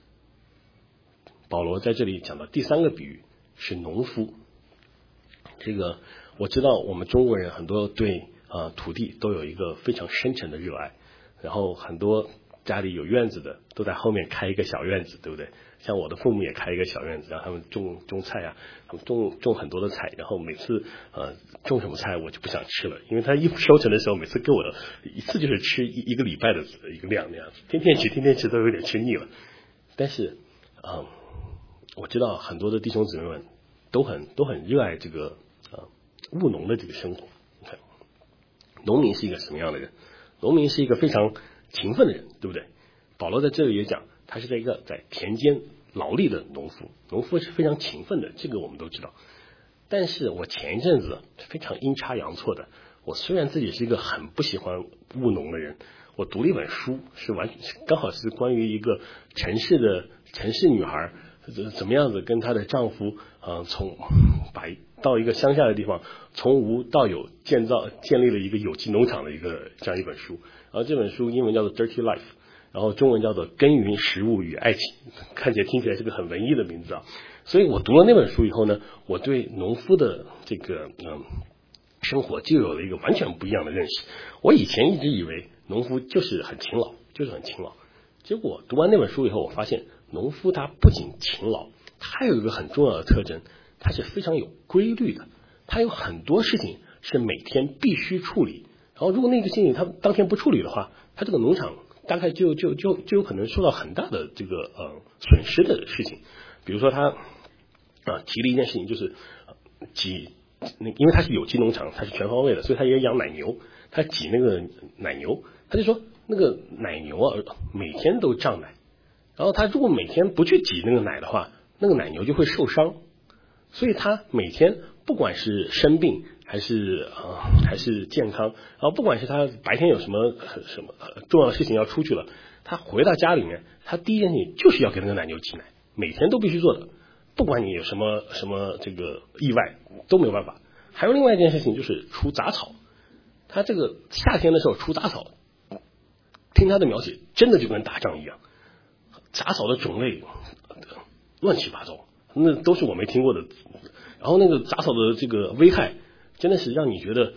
保罗在这里讲到第三个比喻是农夫。这个我知道我们中国人很多对土地都有一个非常深沉的热爱，然后很多家里有院子的都在后面开一个小院子，对不对？像我的父母也开一个小院子，让他们种菜啊，他们种很多的菜，然后每次种什么菜我就不想吃了，因为他一收成的时候，每次给我一次就是吃一个礼拜的一个量那样子，天天吃都有点吃腻了。但是我知道很多的弟兄姊妹们都很热爱这个务农的这个生活。农民是一个什么样的人？农民是一个非常勤奋的人，对不对？保罗在这里也讲，他是在田间劳力的农夫。农夫是非常勤奋的，这个我们都知道。但是我前一阵子非常阴差阳错的，我虽然自己是一个很不喜欢务农的人，我读了一本书，刚好是关于一个城市女孩怎么样子跟她的丈夫到一个乡下的地方，从无到有建立了一个有机农场的这样一本书。然后这本书英文叫做 Dirty Life， 然后中文叫做耕耘食物与爱情，听起来是个很文艺的名字啊。所以我读了那本书以后呢，我对农夫的这个生活就有了一个完全不一样的认识。我以前一直以为农夫就是很勤劳，结果读完那本书以后，我发现农夫他不仅勤劳，他还有一个很重要的特征，他是非常有规律的。他有很多事情是每天必须处理，然后如果那个事情他当天不处理的话，他这个农场大概就有可能受到很大的这个损失的事情。比如说他提了一件事情，就是因为他是有机农场，他是全方位的，所以他也养奶牛。他挤那个奶牛，他就说那个奶牛每天都胀奶，然后他如果每天不去挤那个奶的话，那个奶牛就会受伤。所以他每天不管是生病还是健康，然后不管是他白天有什么重要的事情要出去了，他回到家里面，他第一件事情就是要给那个奶牛挤奶，每天都必须做的，不管你有什么这个意外都没有办法。还有另外一件事情就是除杂草，他这个夏天的时候除杂草，听他的描写真的就跟打仗一样，杂草的种类乱七八糟，那都是我没听过的。然后那个杂草的这个危害真的是让你觉得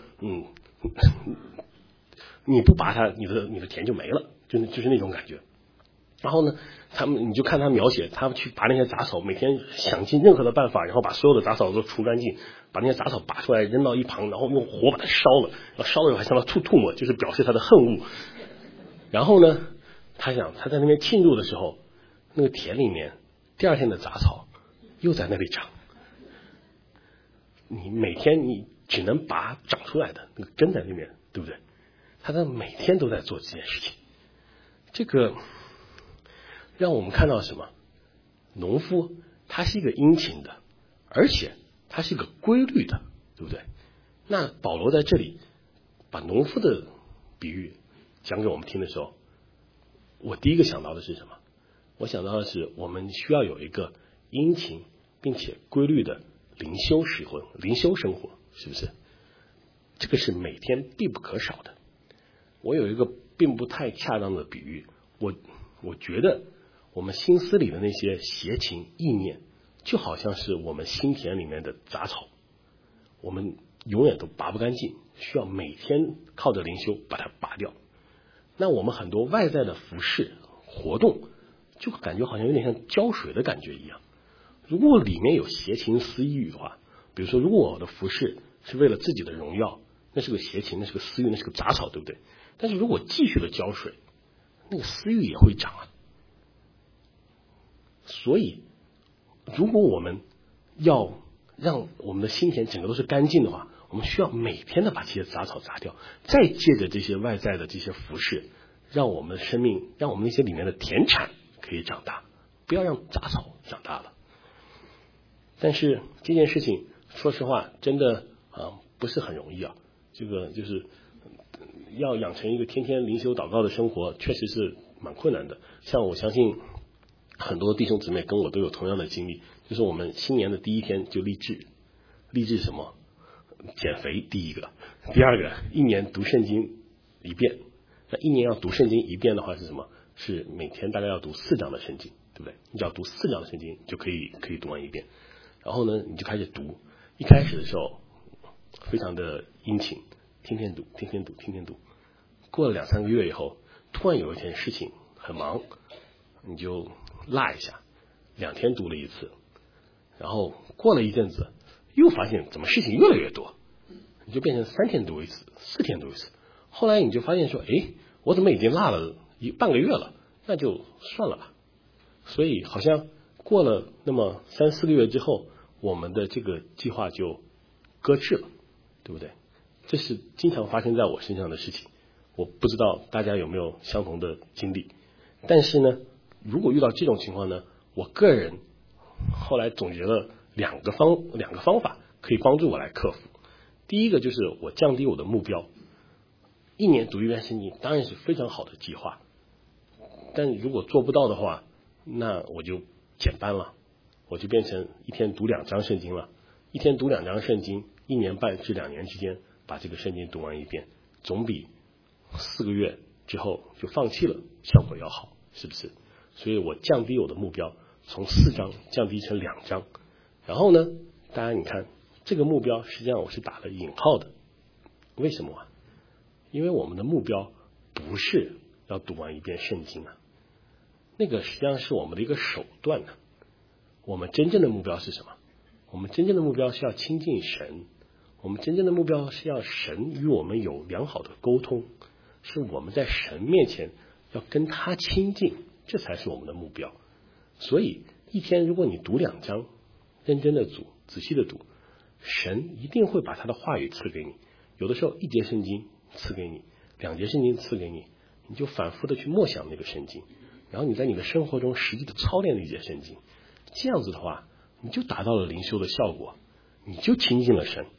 你不拔它，你的田就没了，就是那种感觉。然后呢，你就看他描写，他去拔那些杂草，每天想尽任何的办法，然后把所有的杂草都除干净，把那些杂草拔出来扔到一旁，然后用火把它烧了，然后烧了以后还向他吐沫，就是表示他的恨恶。 然后呢，他在那边庆祝的时候，那个田里面第二天的杂草又在那里长。你每天你只能拔长出来的那个根在那边，对不对？他每天都在做这件事情，这个让我们看到什么？农夫他是一个殷勤的，而且他是一个规律的，对不对？那保罗在这里把农夫的比喻讲给我们听的时候，我第一个想到的是什么？我想到的是我们需要有一个殷勤并且规律的灵修生活，是不是？这个是每天必不可少的。我有一个并不太恰当的比喻，我觉得我们心思里的那些邪情意念，就好像是我们心田里面的杂草，我们永远都拔不干净，需要每天靠着灵修把它拔掉。那我们很多外在的服饰活动，就感觉好像有点像浇水的感觉一样。如果里面有邪情私欲的话，比如说如果我的服饰是为了自己的荣耀，那是个邪情，那是个私欲，那是个杂草，对不对？但是如果继续的浇水，那个私欲也会长啊。所以如果我们要让我们的心田整个都是干净的话，我们需要每天的把这些杂草杂掉，再借着这些外在的这些服饰，让我们的生命，让我们那些里面的田产可以长大，不要让杂草长大了。但是这件事情说实话真的不是很容易啊。这个就是要养成一个天天灵修祷告的生活，确实是蛮困难的。像我相信很多弟兄姊妹跟我都有同样的经历，就是我们新年的第一天就立志什么？减肥第一个，第二个一年读圣经一遍。那一年要读圣经一遍的话是什么？是每天大概要读4章的圣经，对不对？你只要读4章的圣经就可以读完一遍。然后呢，你就开始读。一开始的时候非常的殷勤，天天读。过了2-3个月以后，突然有一件事情很忙，你就落一下，2天读了一次。然后过了一阵子，又发现怎么事情越来越多，你就变成3天读一次，4天读一次。后来你就发现说，我怎么已经落了半个月了，那就算了吧。所以好像过了那么3-4个月之后，我们的这个计划就搁置了，对不对？这是经常发生在我身上的事情，我不知道大家有没有相同的经历。但是呢，如果遇到这种情况呢，我个人后来总结了两个方法可以帮助我来克服。第一个就是我降低我的目标，一年读一遍圣经当然是非常好的计划，但如果做不到的话，那我就减班了，我就变成一天读2章圣经了。一天读2章圣经，1年半至2年之间把这个圣经读完一遍，总比4个月之后就放弃了效果要好，是不是？所以我降低我的目标，从4章降低成2章。然后呢，大家你看这个目标实际上我是打了引号的。为什么啊？因为我们的目标不是要读完一遍圣经啊，那个实际上是我们的一个手段啊。我们真正的目标是什么？我们真正的目标是要亲近神，我们真正的目标是要神与我们有良好的沟通，是我们在神面前要跟他亲近，这才是我们的目标。所以一天如果你读2章，认真的读，仔细的读，神一定会把他的话语赐给你。有的时候1节圣经赐给你，2节圣经赐给你，你就反复的去默想那个圣经，然后你在你的生活中实际的操练那节圣经，这样子的话你就达到了灵修的效果，你就亲近了神。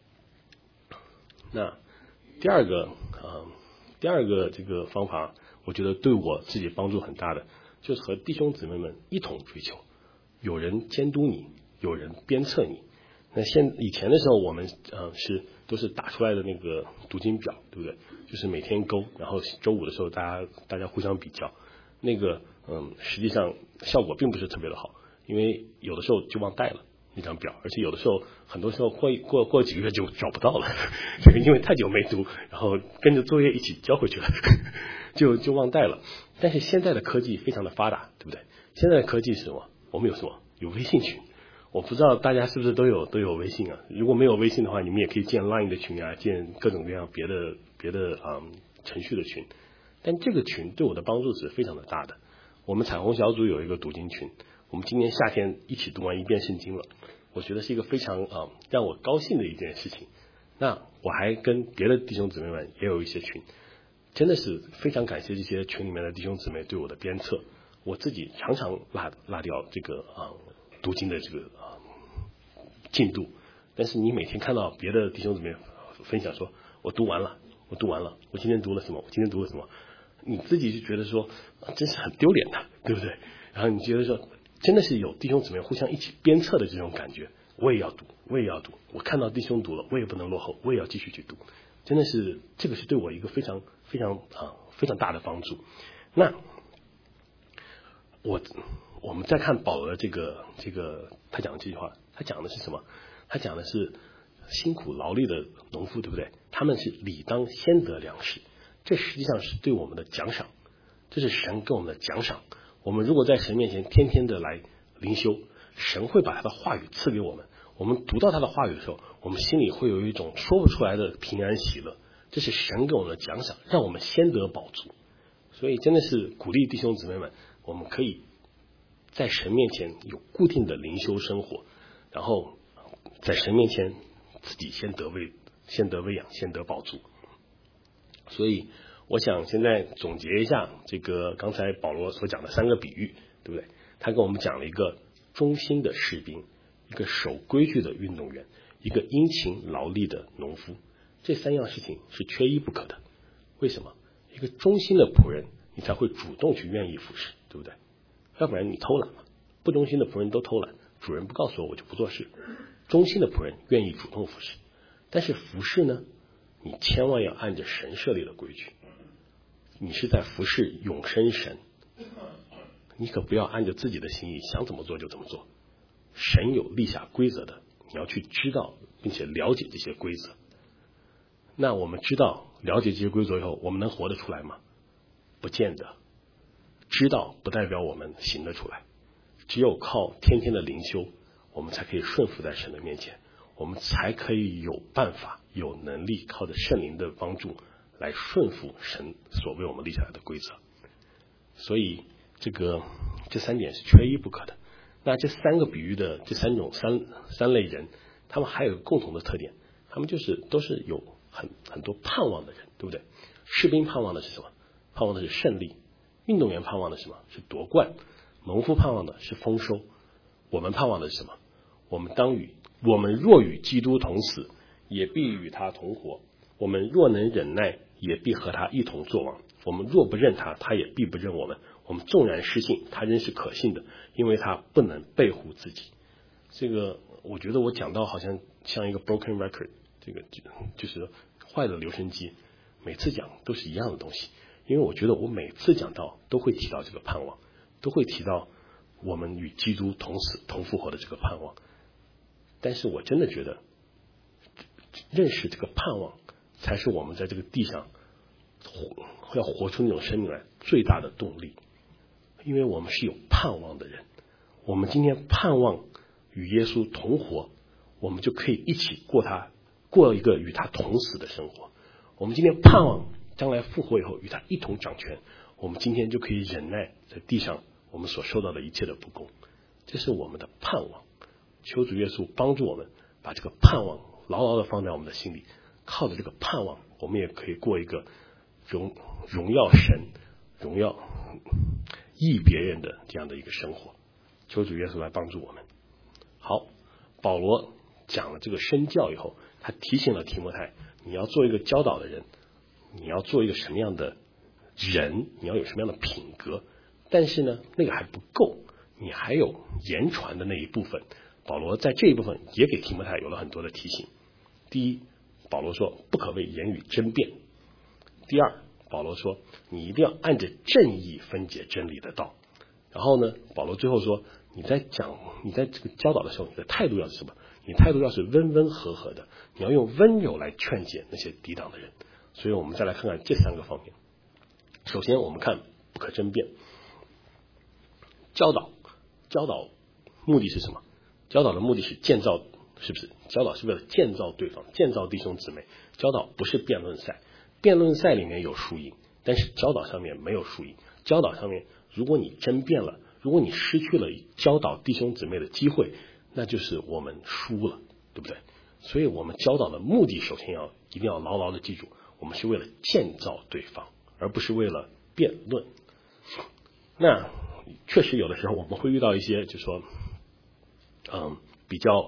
那第二个这个方法，我觉得对我自己帮助很大的，就是和弟兄姊妹们一同追求，有人监督你，有人鞭策你。那以前的时候我们都是打出来的那个读经表，对不对？就是每天勾，然后周5的时候大家互相比较，那个实际上效果并不是特别的好，因为有的时候就忘带了那张表，而且有的时候很多时候过几个月就找不到了，这个因为太久没读，然后跟着作业一起交回去了就忘带了。但是现在的科技非常的发达，对不对？现在的科技是什么？我们有什么？有微信群。我不知道大家是不是都有微信啊？如果没有微信的话，你们也可以建 LINE 的群啊，建各种各样别的程序的群。 但这个群对我的帮助是非常的大的。我们彩虹小组有一个读经群，我们今年夏天一起读完一遍圣经了，我觉得是一个非常让我高兴的一件事情。那我还跟别的弟兄姊妹们也有一些群，真的是非常感谢这些群里面的弟兄姊妹对我的鞭策。我自己常常落掉这个读经的这个进度，但是你每天看到别的弟兄姊妹分享说我读完了，我今天读了什么，你自己就觉得说真是很丢脸的，对不对？然后你觉得说真的是有弟兄姊妹互相一起鞭策的这种感觉，我也要读，我看到弟兄读了，我也不能落后，我也要继续去读，真的是这个是对我一个非常大的帮助。那我们再看保罗的这个他讲的这句话，他讲的是什么？他讲的是辛苦劳力的农夫，对不对？他们是理当先得粮食，这实际上是对我们的奖赏，这是神给我们的奖赏。我们如果在神面前天天的来灵修，神会把他的话语赐给我们，我们读到他的话语的时候，我们心里会有一种说不出来的平安喜乐，这是神给我们的奖赏，让我们先得饱足。所以真的是鼓励弟兄姊妹们，我们可以在神面前有固定的灵修生活，然后在神面前自己先得喂养，先得饱足。所以我想现在总结一下这个刚才保罗所讲的3个比喻，对不对？他跟我们讲了一个忠心的士兵，一个守规矩的运动员，一个殷勤劳力的农夫。这3样事情是缺一不可的。为什么？一个忠心的仆人，你才会主动去愿意服侍，对不对？要不然你偷懒嘛，不忠心的仆人都偷懒，主人不告诉我就不做事。忠心的仆人愿意主动服侍，但是服侍呢，你千万要按着神设立的规矩，你是在服侍永生神，你可不要按着自己的心意想怎么做就怎么做。神有立下规则的，你要去知道并且了解这些规则。那我们知道了解这些规则以后，我们能活得出来吗？不见得。知道不代表我们行得出来，只有靠天天的灵修，我们才可以顺服在神的面前，我们才可以有办法有能力靠着圣灵的帮助来顺服神所为我们立下来的规则。所以这3点是缺一不可的。那这3个比喻的这三类人，他们还有共同的特点，他们都是有很多盼望的人，对不对？士兵盼望的是什么？盼望的是胜利。运动员盼望的是什么？是夺冠。农夫盼望的是丰收。我们盼望的是什么？我们若与基督同死，也必与他同活。我们若能忍耐，也必和他一同作王。我们若不认他，他也必不认我们。我们纵然失信，他仍是可信的，因为他不能背乎自己。这个我觉得我讲到好像一个 broken record， 这个就是坏的留声机，每次讲都是一样的东西。因为我觉得我每次讲到都会提到这个盼望，都会提到我们与基督同死同复活的这个盼望。但是我真的觉得认识这个盼望才是我们在这个地上要活出那种生命来最大的动力。因为我们是有盼望的人，我们今天盼望与耶稣同活，我们就可以一起过一个与他同死的生活。我们今天盼望将来复活以后与他一同掌权，我们今天就可以忍耐在地上我们所受到的一切的不公。这是我们的盼望。求主耶稣帮助我们把这个盼望牢牢的放在我们的心里，靠着这个盼望，我们也可以过一个荣耀神、荣耀益别人的这样的一个生活。求主耶稣来帮助我们。好，保罗讲了这个身教以后，他提醒了提摩太，你要做一个教导的人，你要做一个什么样的人，你要有什么样的品格。但是呢，那个还不够，你还有言传的那一部分。保罗在这一部分也给提摩太有了很多的提醒。第一，保罗说不可为言语争辩。第二，保罗说你一定要按着正义分解真理的道。然后呢，保罗最后说你在这个教导的时候，你的态度要是什么？你态度要是温温和和的，你要用温柔来劝解那些抵挡的人。所以我们再来看看这3个方面。首先我们看不可争辩。教导目的是什么？教导的目的是建造，是不是？教导是为了建造对方，建造弟兄姊妹。教导不是辩论赛，辩论赛里面有输赢， 但是教导上面没有输赢。教导上面，如果你争辩了，如果你失去了教导弟兄姊妹的机会，那就是我们输了，对不对？所以我们教导的目的，首先一定要牢牢的记住，我们是为了建造对方，而不是为了辩论。那确实有的时候我们会遇到一些，就说，比较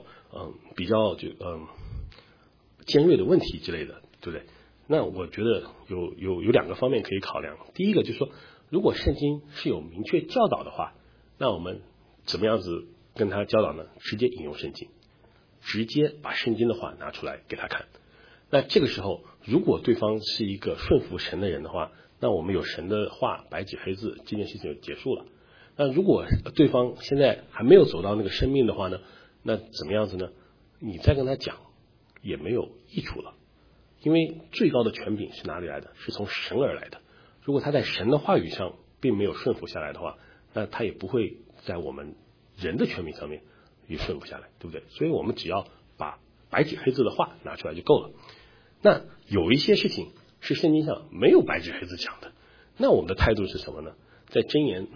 尖锐的问题之类的，对不对？那我觉得有两个方面可以考量。第一个就是说，如果圣经是有明确教导的话，那我们怎么样子跟他教导呢？直接引用圣经，直接把圣经的话拿出来给他看。那这个时候，如果对方是一个顺服神的人的话，那我们有神的话白纸黑字，这件事情就结束了。那如果对方现在还没有走到那个生命的话呢，那怎么样子呢？你再跟他讲也没有益处了，因为最高的权柄是哪里来的？是从神而来的。如果他在神的话语上并没有顺服下来的话，那他也不会在我们人的权柄上面也顺服下来，对不对？所以我们只要把白纸黑字的话拿出来就够了。那有一些事情是圣经上没有白纸黑字讲的，那我们的态度是什么呢？在箴言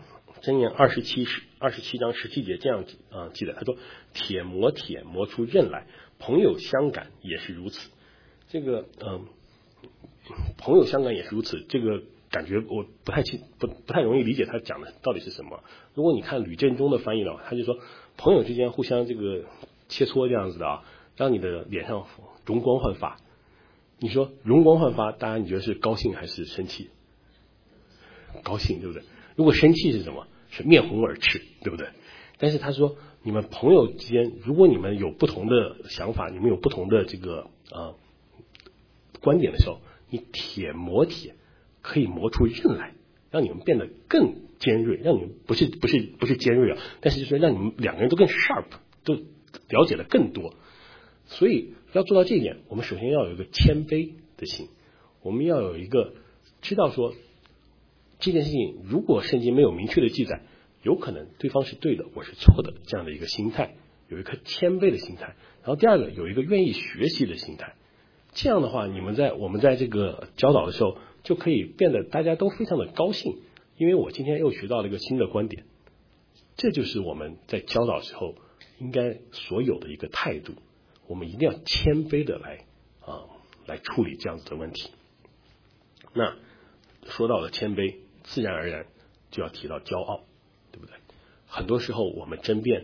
27章17节这样记载，他说：铁磨铁磨出刃来，朋友相感也是如此。这个朋友相感也是如此，这个感觉我不太容易理解他讲的到底是什么。如果你看吕振中的翻译的话，他就说朋友之间互相这个切磋这样子的啊，让你的脸上容光焕发。你说容光焕发，大家你觉得是高兴还是生气？高兴，对不对？如果生气是什么？是面红耳赤，对不对？但是他说你们朋友之间，如果你们有不同的想法，你们有不同的这个观点的时候，你铁磨铁可以磨出刃来，让你们变得更尖锐，让你们不是尖锐啊，但是就是让你们两个人都更 sharp， 都了解的更多。所以要做到这一点，我们首先要有一个谦卑的心，我们要有一个知道说这件事情如果圣经没有明确的记载，有可能对方是对的，我是错的，这样的一个心态，有一颗谦卑的心态。然后第二个，有一个愿意学习的心态。这样的话，我们在这个教导的时候，就可以变得大家都非常的高兴，因为我今天又学到了一个新的观点。这就是我们在教导时候应该所有的一个态度。我们一定要谦卑的来处理这样子的问题。那说到了谦卑，自然而然就要提到骄傲，对不对？很多时候我们争辩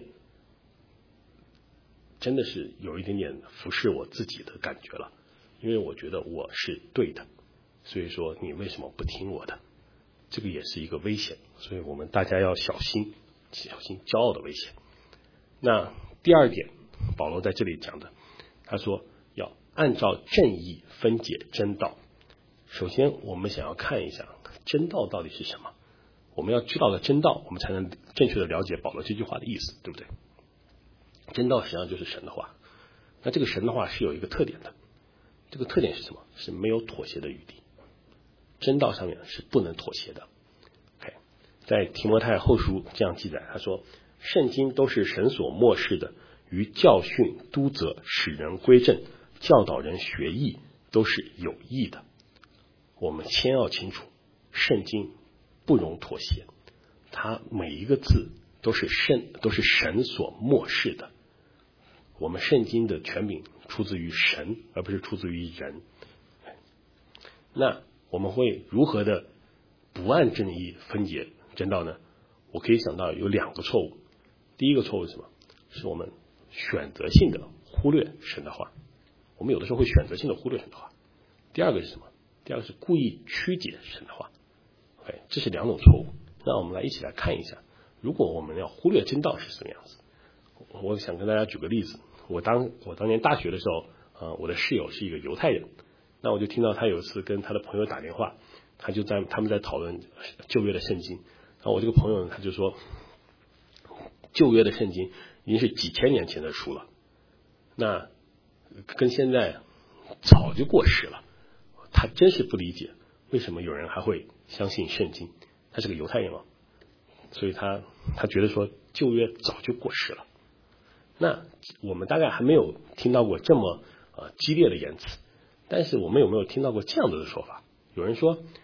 真的是有一点点服侍我自己的感觉了，因为我觉得我是对的，所以说你为什么不听我的？这个也是一个危险，所以我们大家要小心骄傲的危险。那第二点，保罗在这里讲的，他说要按照正义分解真道。首先我们想要看一下真道到底是什么，我们要知道了真道，我们才能正确的了解保罗这句话的意思，对不对？真道实际上就是神的话，那这个神的话是有一个特点的，这个特点是什么？是没有妥协的余地，真道上面是不能妥协的。在提摩太后书这样记载，他说圣经都是神所默示的，于教训、督责、使人归正、教导人学义，都是有益的。我们先要清楚，圣经不容妥协，它每一个字都是神所默示的。我们圣经的权柄出自于神，而不是出自于人。那我们会如何的不按正义分解真道呢？我可以想到有两个错误。第一个错误是什么？是我们选择性的忽略神的话，我们有的时候会选择性的忽略神的话。第二个是什么？第二个是故意曲解神的话。这是两种错误。那我们一起来看一下，如果我们要忽略真道是什么样子。我想跟大家举个例子，我当年大学的时候，我的室友是一个犹太人，那我就听到他有一次跟他的朋友打电话，他们在讨论旧约的圣经，然后我这个朋友呢，他就说旧约的圣经已经是几千年前的书了，那跟现在早就过时了，他真是不理解为什么有人还会相信圣经。他是个犹太人所以他觉得说旧约早就过时了。那我们大概还没有听到过这么激烈的言辞，但是我们有没有听到过这样的说法？有人说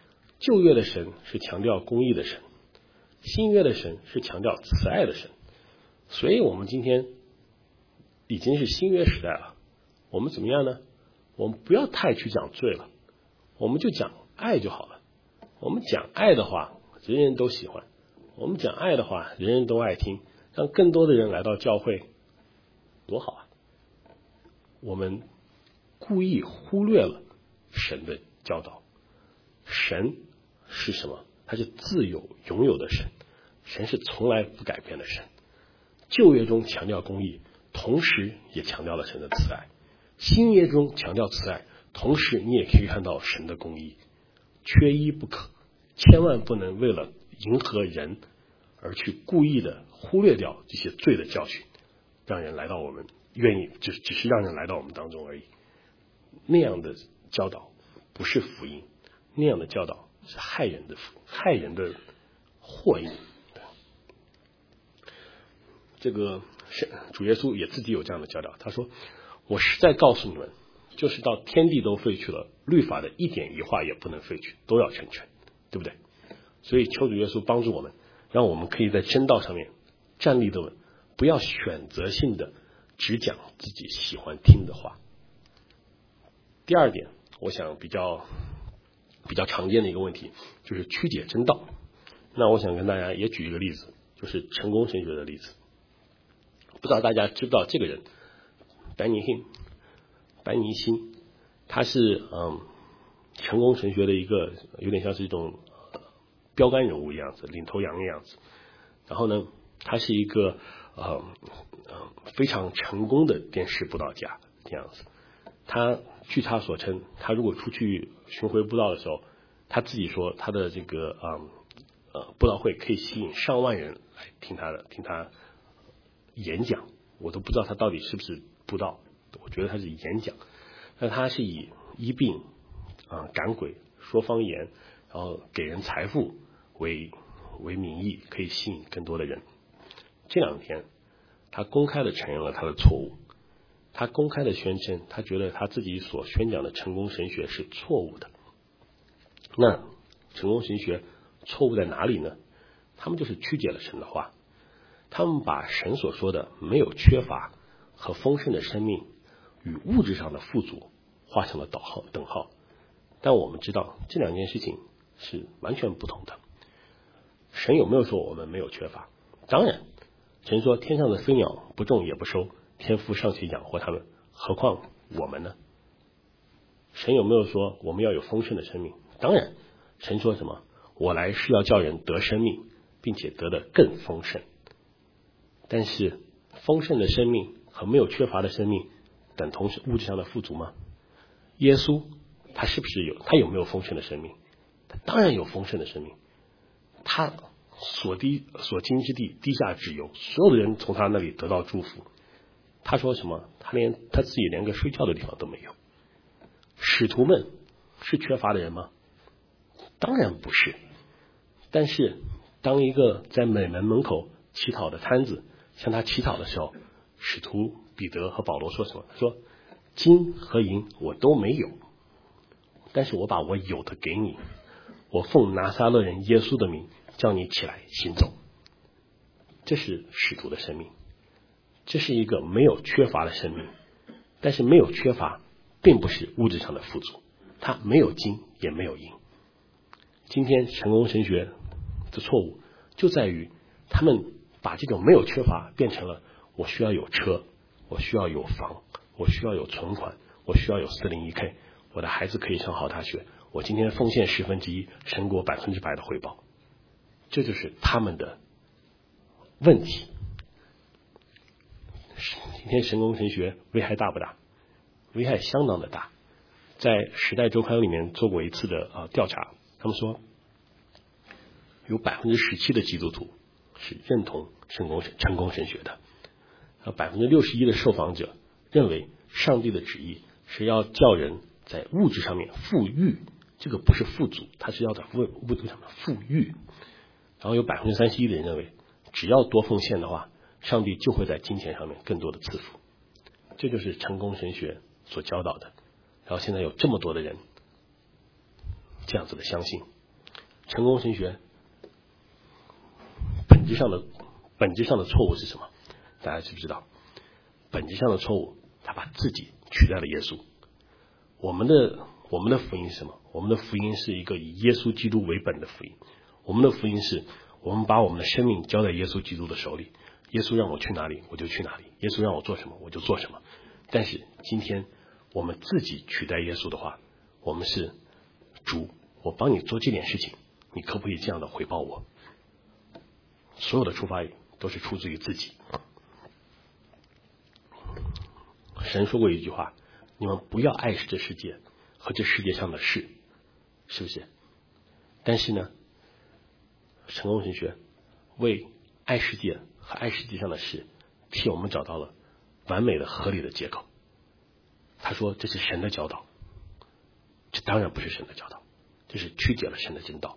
旧约的神是强调公义的神，新约的神是强调慈爱的神。所以我们今天已经是新约时代了，我们怎么样呢？我们不要太去讲罪了，我们就讲爱就好了。我们讲爱的话，人人都喜欢；我们讲爱的话，人人都爱听，让更多的人来到教会，多好啊！我们故意忽略了神的教导。神是什么？他是自有永有的神，神是从来不改变的神。旧约中强调公义，同时也强调了神的慈爱；新约中强调慈爱，同时你也可以看到神的公义，缺一不可。千万不能为了迎合人而去故意的忽略掉这些罪的教训，让人来到我们愿意，只是让人来到我们当中而已。那样的教导不是福音，那样的教导是害人的祸因。这个主耶稣也自己有这样的教导，他说：“我实在告诉你们，就是到天地都废去了，律法的一点一画也不能废去，都要成全。”对不对？所以求主耶稣帮助我们，让我们可以在真道上面站立得稳，不要选择性的只讲自己喜欢听的话。第二点，我想比较常见的一个问题就是曲解真道。那我想跟大家也举一个例子，就是成功神学的例子。不知道大家知不知道这个人白尼辛，他是成功神学的一个有点像是一种标杆人物一样子，领头羊的样子。然后呢，他是一个非常成功的电视布道家这样子。据他所称，他如果出去巡回布道的时候，他自己说他的这个布道会可以吸引上万人来听他演讲。我都不知道他到底是不是布道，我觉得他是演讲。但他是以医病赶鬼、说方言，然后给人财富为名义，可以吸引更多的人。这两天他公开的承认了他的错误，他公开的宣称他觉得他自己所宣讲的成功神学是错误的。那成功神学错误在哪里呢？他们就是曲解了神的话，他们把神所说的没有缺乏和丰盛的生命与物质上的富足画成了等号。但我们知道这两件事情是完全不同的。神有没有说我们没有缺乏？当然，神说天上的飞鸟不种也不收，天父尚且养活他们，何况我们呢？神有没有说我们要有丰盛的生命？当然，神说什么？我来是要叫人得生命，并且得的更丰盛。但是丰盛的生命和没有缺乏的生命等同是物质上的富足吗？耶稣他是不是他有没有丰盛的生命？他当然有丰盛的生命。他所经之地，地下之有，所有的人从他那里得到祝福。他说什么？他自己连个睡觉的地方都没有。使徒们是缺乏的人吗？当然不是。但是当一个在美门门口乞讨的摊子向他乞讨的时候，使徒彼得和保罗说什么？他说：金和银我都没有，但是我把我有的给你，我奉拿撒勒人耶稣的名叫你起来行走。这是使徒的生命，这是一个没有缺乏的生命。但是没有缺乏并不是物质上的富足，他没有金也没有银。今天成功神学的错误就在于他们把这种没有缺乏变成了我需要有车，我需要有房，我需要有存款，我需要有 401k， 我的孩子可以上好大学，我今天奉献1/10，神给我100%的回报。这就是他们的问题。今天成功神学危害大不大？危害相当的大。在时代周刊里面做过一次的调查，他们说有17%的基督徒是认同成功神学的，61%的受访者认为上帝的旨意是要叫人在物质上面富裕，这个不是富足，它是要在物质上面富裕。然后有31%的人认为只要多奉献的话，上帝就会在金钱上面更多的赐福。这就是成功神学所教导的。然后现在有这么多的人这样子的相信。 成功神学本质上的错误是什么？大家知不知道？本质上的错误，他把自己取代了耶稣。我们的福音是什么？我们的福音是一个以耶稣基督为本的福音。我们的福音是我们把我们的生命交在耶稣基督的手里，耶稣让我去哪里我就去哪里，耶稣让我做什么我就做什么。但是今天我们自己取代耶稣的话，我们是主，我帮你做这点事情，你可不可以这样的回报我？所有的出发都是出自于自己。神说过一句话，你们不要爱这世界和这世界上的事，是不是？但是呢，成功神学为爱世界和爱世界上的事替我们找到了完美的合理的借口。他说这是神的教导，这当然不是神的教导，这是曲解了神的真道。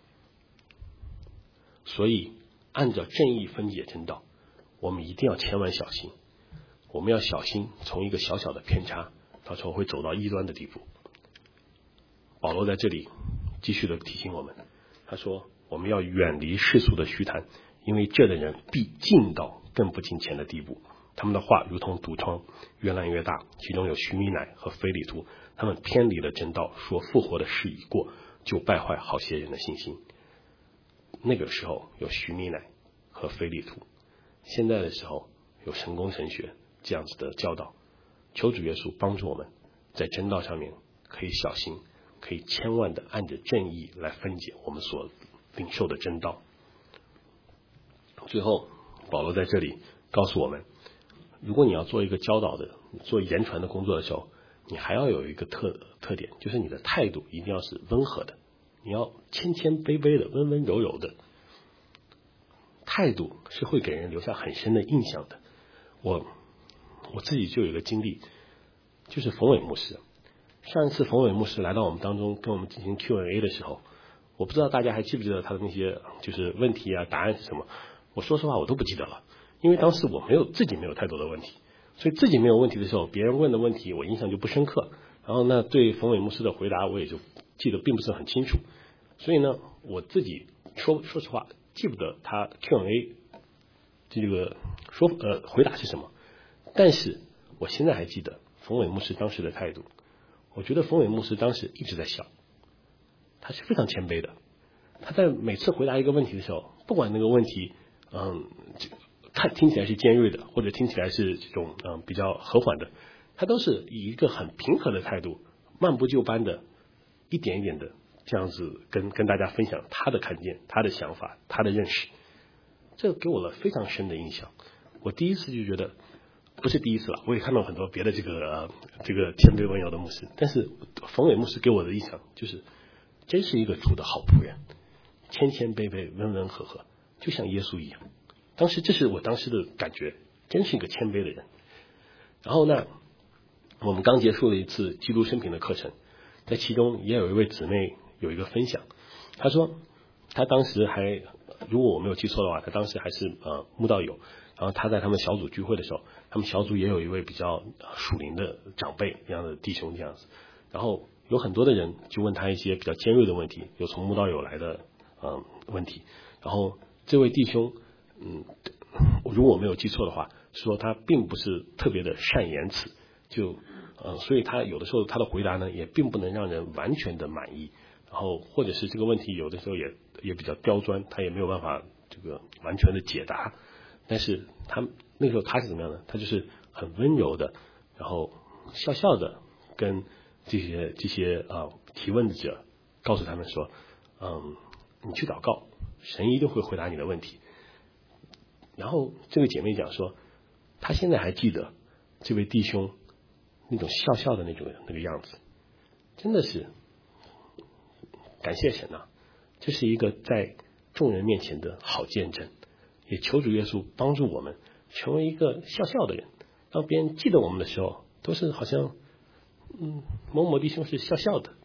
所以按照正义分解真道，我们一定要千万小心，我们要小心从一个小小的偏差到时候会走到异端的地步。保罗在这里继续的提醒我们，他说我们要远离世俗的虚谈，因为这的人必进到更不敬虔的地步。他们的话如同毒疮，越烂越大，其中有许米乃和非利图，他们偏离了真道，说复活的事已过，就败坏好些人的信心。那个时候有许米乃和非利图，现在的时候有成功神学这样子的教导。求主耶稣帮助我们在真道上面可以小心，可以千万的按着正义来分解我们所领受的真道。最后保罗在这里告诉我们，如果你要做一个教导的做言传的工作的时候，你还要有一个特点，就是你的态度一定要是温和的，你要谦谦卑卑的，温温柔柔的。态度是会给人留下很深的印象的。我自己就有一个经历，就是冯伟牧师。上一次冯伟牧师来到我们当中跟我们进行 Q&A 的时候，我不知道大家还记不记得他的那些就是问题啊，答案是什么。我说实话我都不记得了，因为当时我自己没有太多的问题，所以自己没有问题的时候，别人问的问题我印象就不深刻，然后呢对冯伟牧师的回答我也就记得并不是很清楚，所以呢我自己说实话记不得他 Q&A 这个回答是什么。但是我现在还记得冯伟牧师当时的态度，我觉得冯伟牧师当时一直在笑，他是非常谦卑的。他在每次回答一个问题的时候，不管那个问题听起来是尖锐的，或者听起来是这种比较和缓的，他都是以一个很平和的态度，漫不就班的一点一点的这样子跟大家分享他的看见，他的想法，他的认识。这给我了非常深的印象。我第一次就觉得，不是第一次了，我也看到很多别的这个谦卑温柔的牧师，但是冯伟牧师给我的印象就是真是一个主的好仆人，谦谦卑卑，温温和和，就像耶稣一样。这是我当时的感觉，真是一个谦卑的人。然后呢，我们刚结束了一次基督生平的课程，在其中也有一位姊妹有一个分享，她说她当时还，如果我没有记错的话，她当时还是慕道友，然后她在他们小组聚会的时候，他们小组也有一位比较属灵的长辈一样的弟兄这样子，然后有很多的人就问他一些比较尖锐的问题，有从慕道友来的问题，然后这位弟兄如果我没有记错的话，说他并不是特别的善言辞，所以他有的时候他的回答呢也并不能让人完全的满意，然后或者是这个问题有的时候也比较刁钻，他也没有办法这个完全的解答。但是那个时候他是怎么样呢？他就是很温柔的，然后笑笑的跟这些提问者告诉他们说，你去祷告，神一定会回答你的问题。然后这位姐妹讲说，她现在还记得这位弟兄那种笑笑的那个样子，真的是感谢神啊！这是一个在众人面前的好见证，也求主耶稣帮助我们成为一个笑笑的人，让别人记得我们的时候都是好像某某弟兄是笑笑的。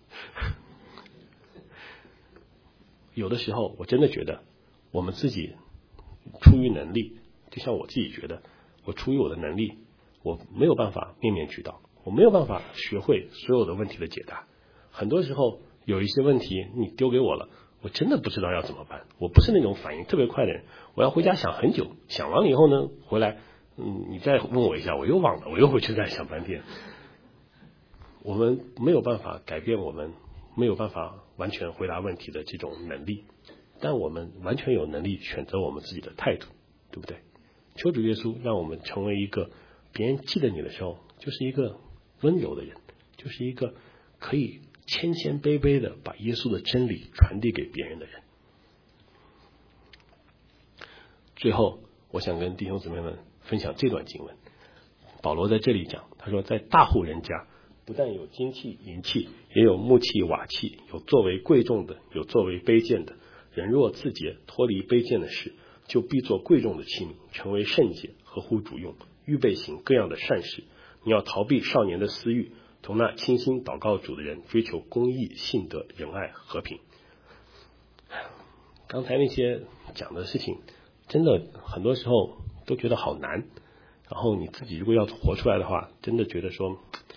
有的时候我真的觉得我们自己出于能力，就像我自己觉得我出于我的能力，我没有办法面面俱到，我没有办法学会所有的问题的解答。很多时候有一些问题你丢给我了， 我真的不知道要怎么办。我不是那种反应特别快的人，我要回家想很久，想完了以后呢，回来，你再问我一下，我又忘了，我又回去再想半天。我们没有办法改变我们没有办法完全回答问题的这种能力，但我们完全有能力选择我们自己的态度，对不对？求主耶稣让我们成为一个别人记得你的时候就是一个温柔的人，就是一个可以谦谦卑卑的把耶稣的真理传递给别人的人。最后我想跟弟兄姊妹们分享这段经文，保罗在这里讲，他说在大户人家不但有金器银器，也有木器瓦器，有作为贵重的，有作为卑贱的。人若自洁，脱离卑贱的事，就必做贵重的器皿，成为圣洁，合乎主用，预备行各样的善事。你要逃避少年的私欲，同那倾心祷告主的人追求公义、信德、仁爱、和平。刚才那些讲的事情真的很多时候都觉得好难，然后你自己如果要活出来的话，真的觉得说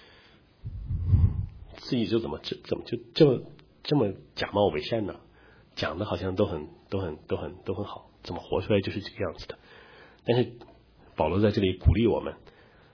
自己就怎么就这么假冒伪善呢？讲的好像都很好，怎么活出来就是这个样子的。但是保罗在这里鼓励我们，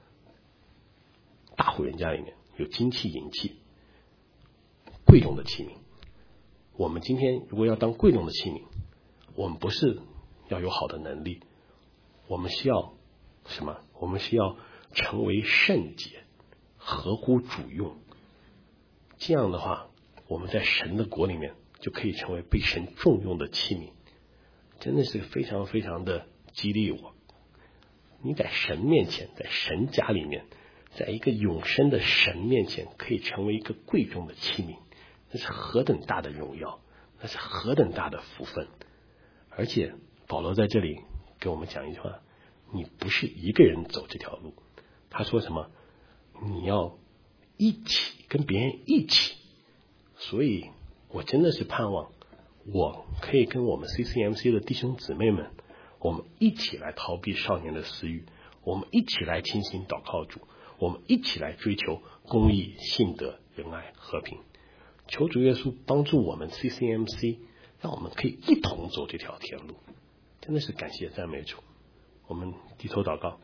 大户人家里面有金器银器，贵重的器皿。我们今天如果要当贵重的器皿，我们不是要有好的能力，我们需要什么？我们需要成为圣洁，合乎主用。这样的话，我们在神的国里面就可以成为被神重用的器皿。真的是非常非常的激励我。你在神面前，在神家里面，在一个永生的神面前，可以成为一个贵重的器皿，那是何等大的荣耀，那是何等大的福分。而且保罗在这里给我们讲一句话，你不是一个人走这条路。他说什么？你要一起跟别人一起。所以我真的是盼望我可以跟我们 CCMC 的弟兄姊妹们，我们一起来逃避少年的私欲，我们一起来倾心祷告主，我们一起来追求公义、信德、仁爱、和平。求主耶稣帮助我们 CCMC， 让我们可以一同走这条天路。真的是感谢赞美主。我们低头祷告。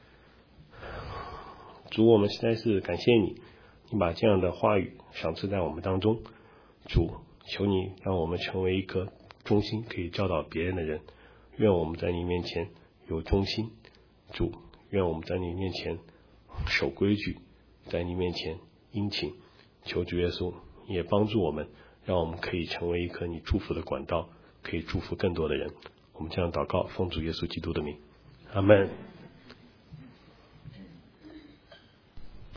主，我们实在是感谢你，你把这样的话语赏赐在我们当中。主，求你让我们成为一个忠心可以教导别人的人。愿我们在你面前有忠心。主，愿我们在你面前守规矩，在你面前殷勤。求主耶稣也帮助我们，让我们可以成为一颗你祝福的管道，可以祝福更多的人。我们这样祷告，奉主耶稣基督的名，阿们。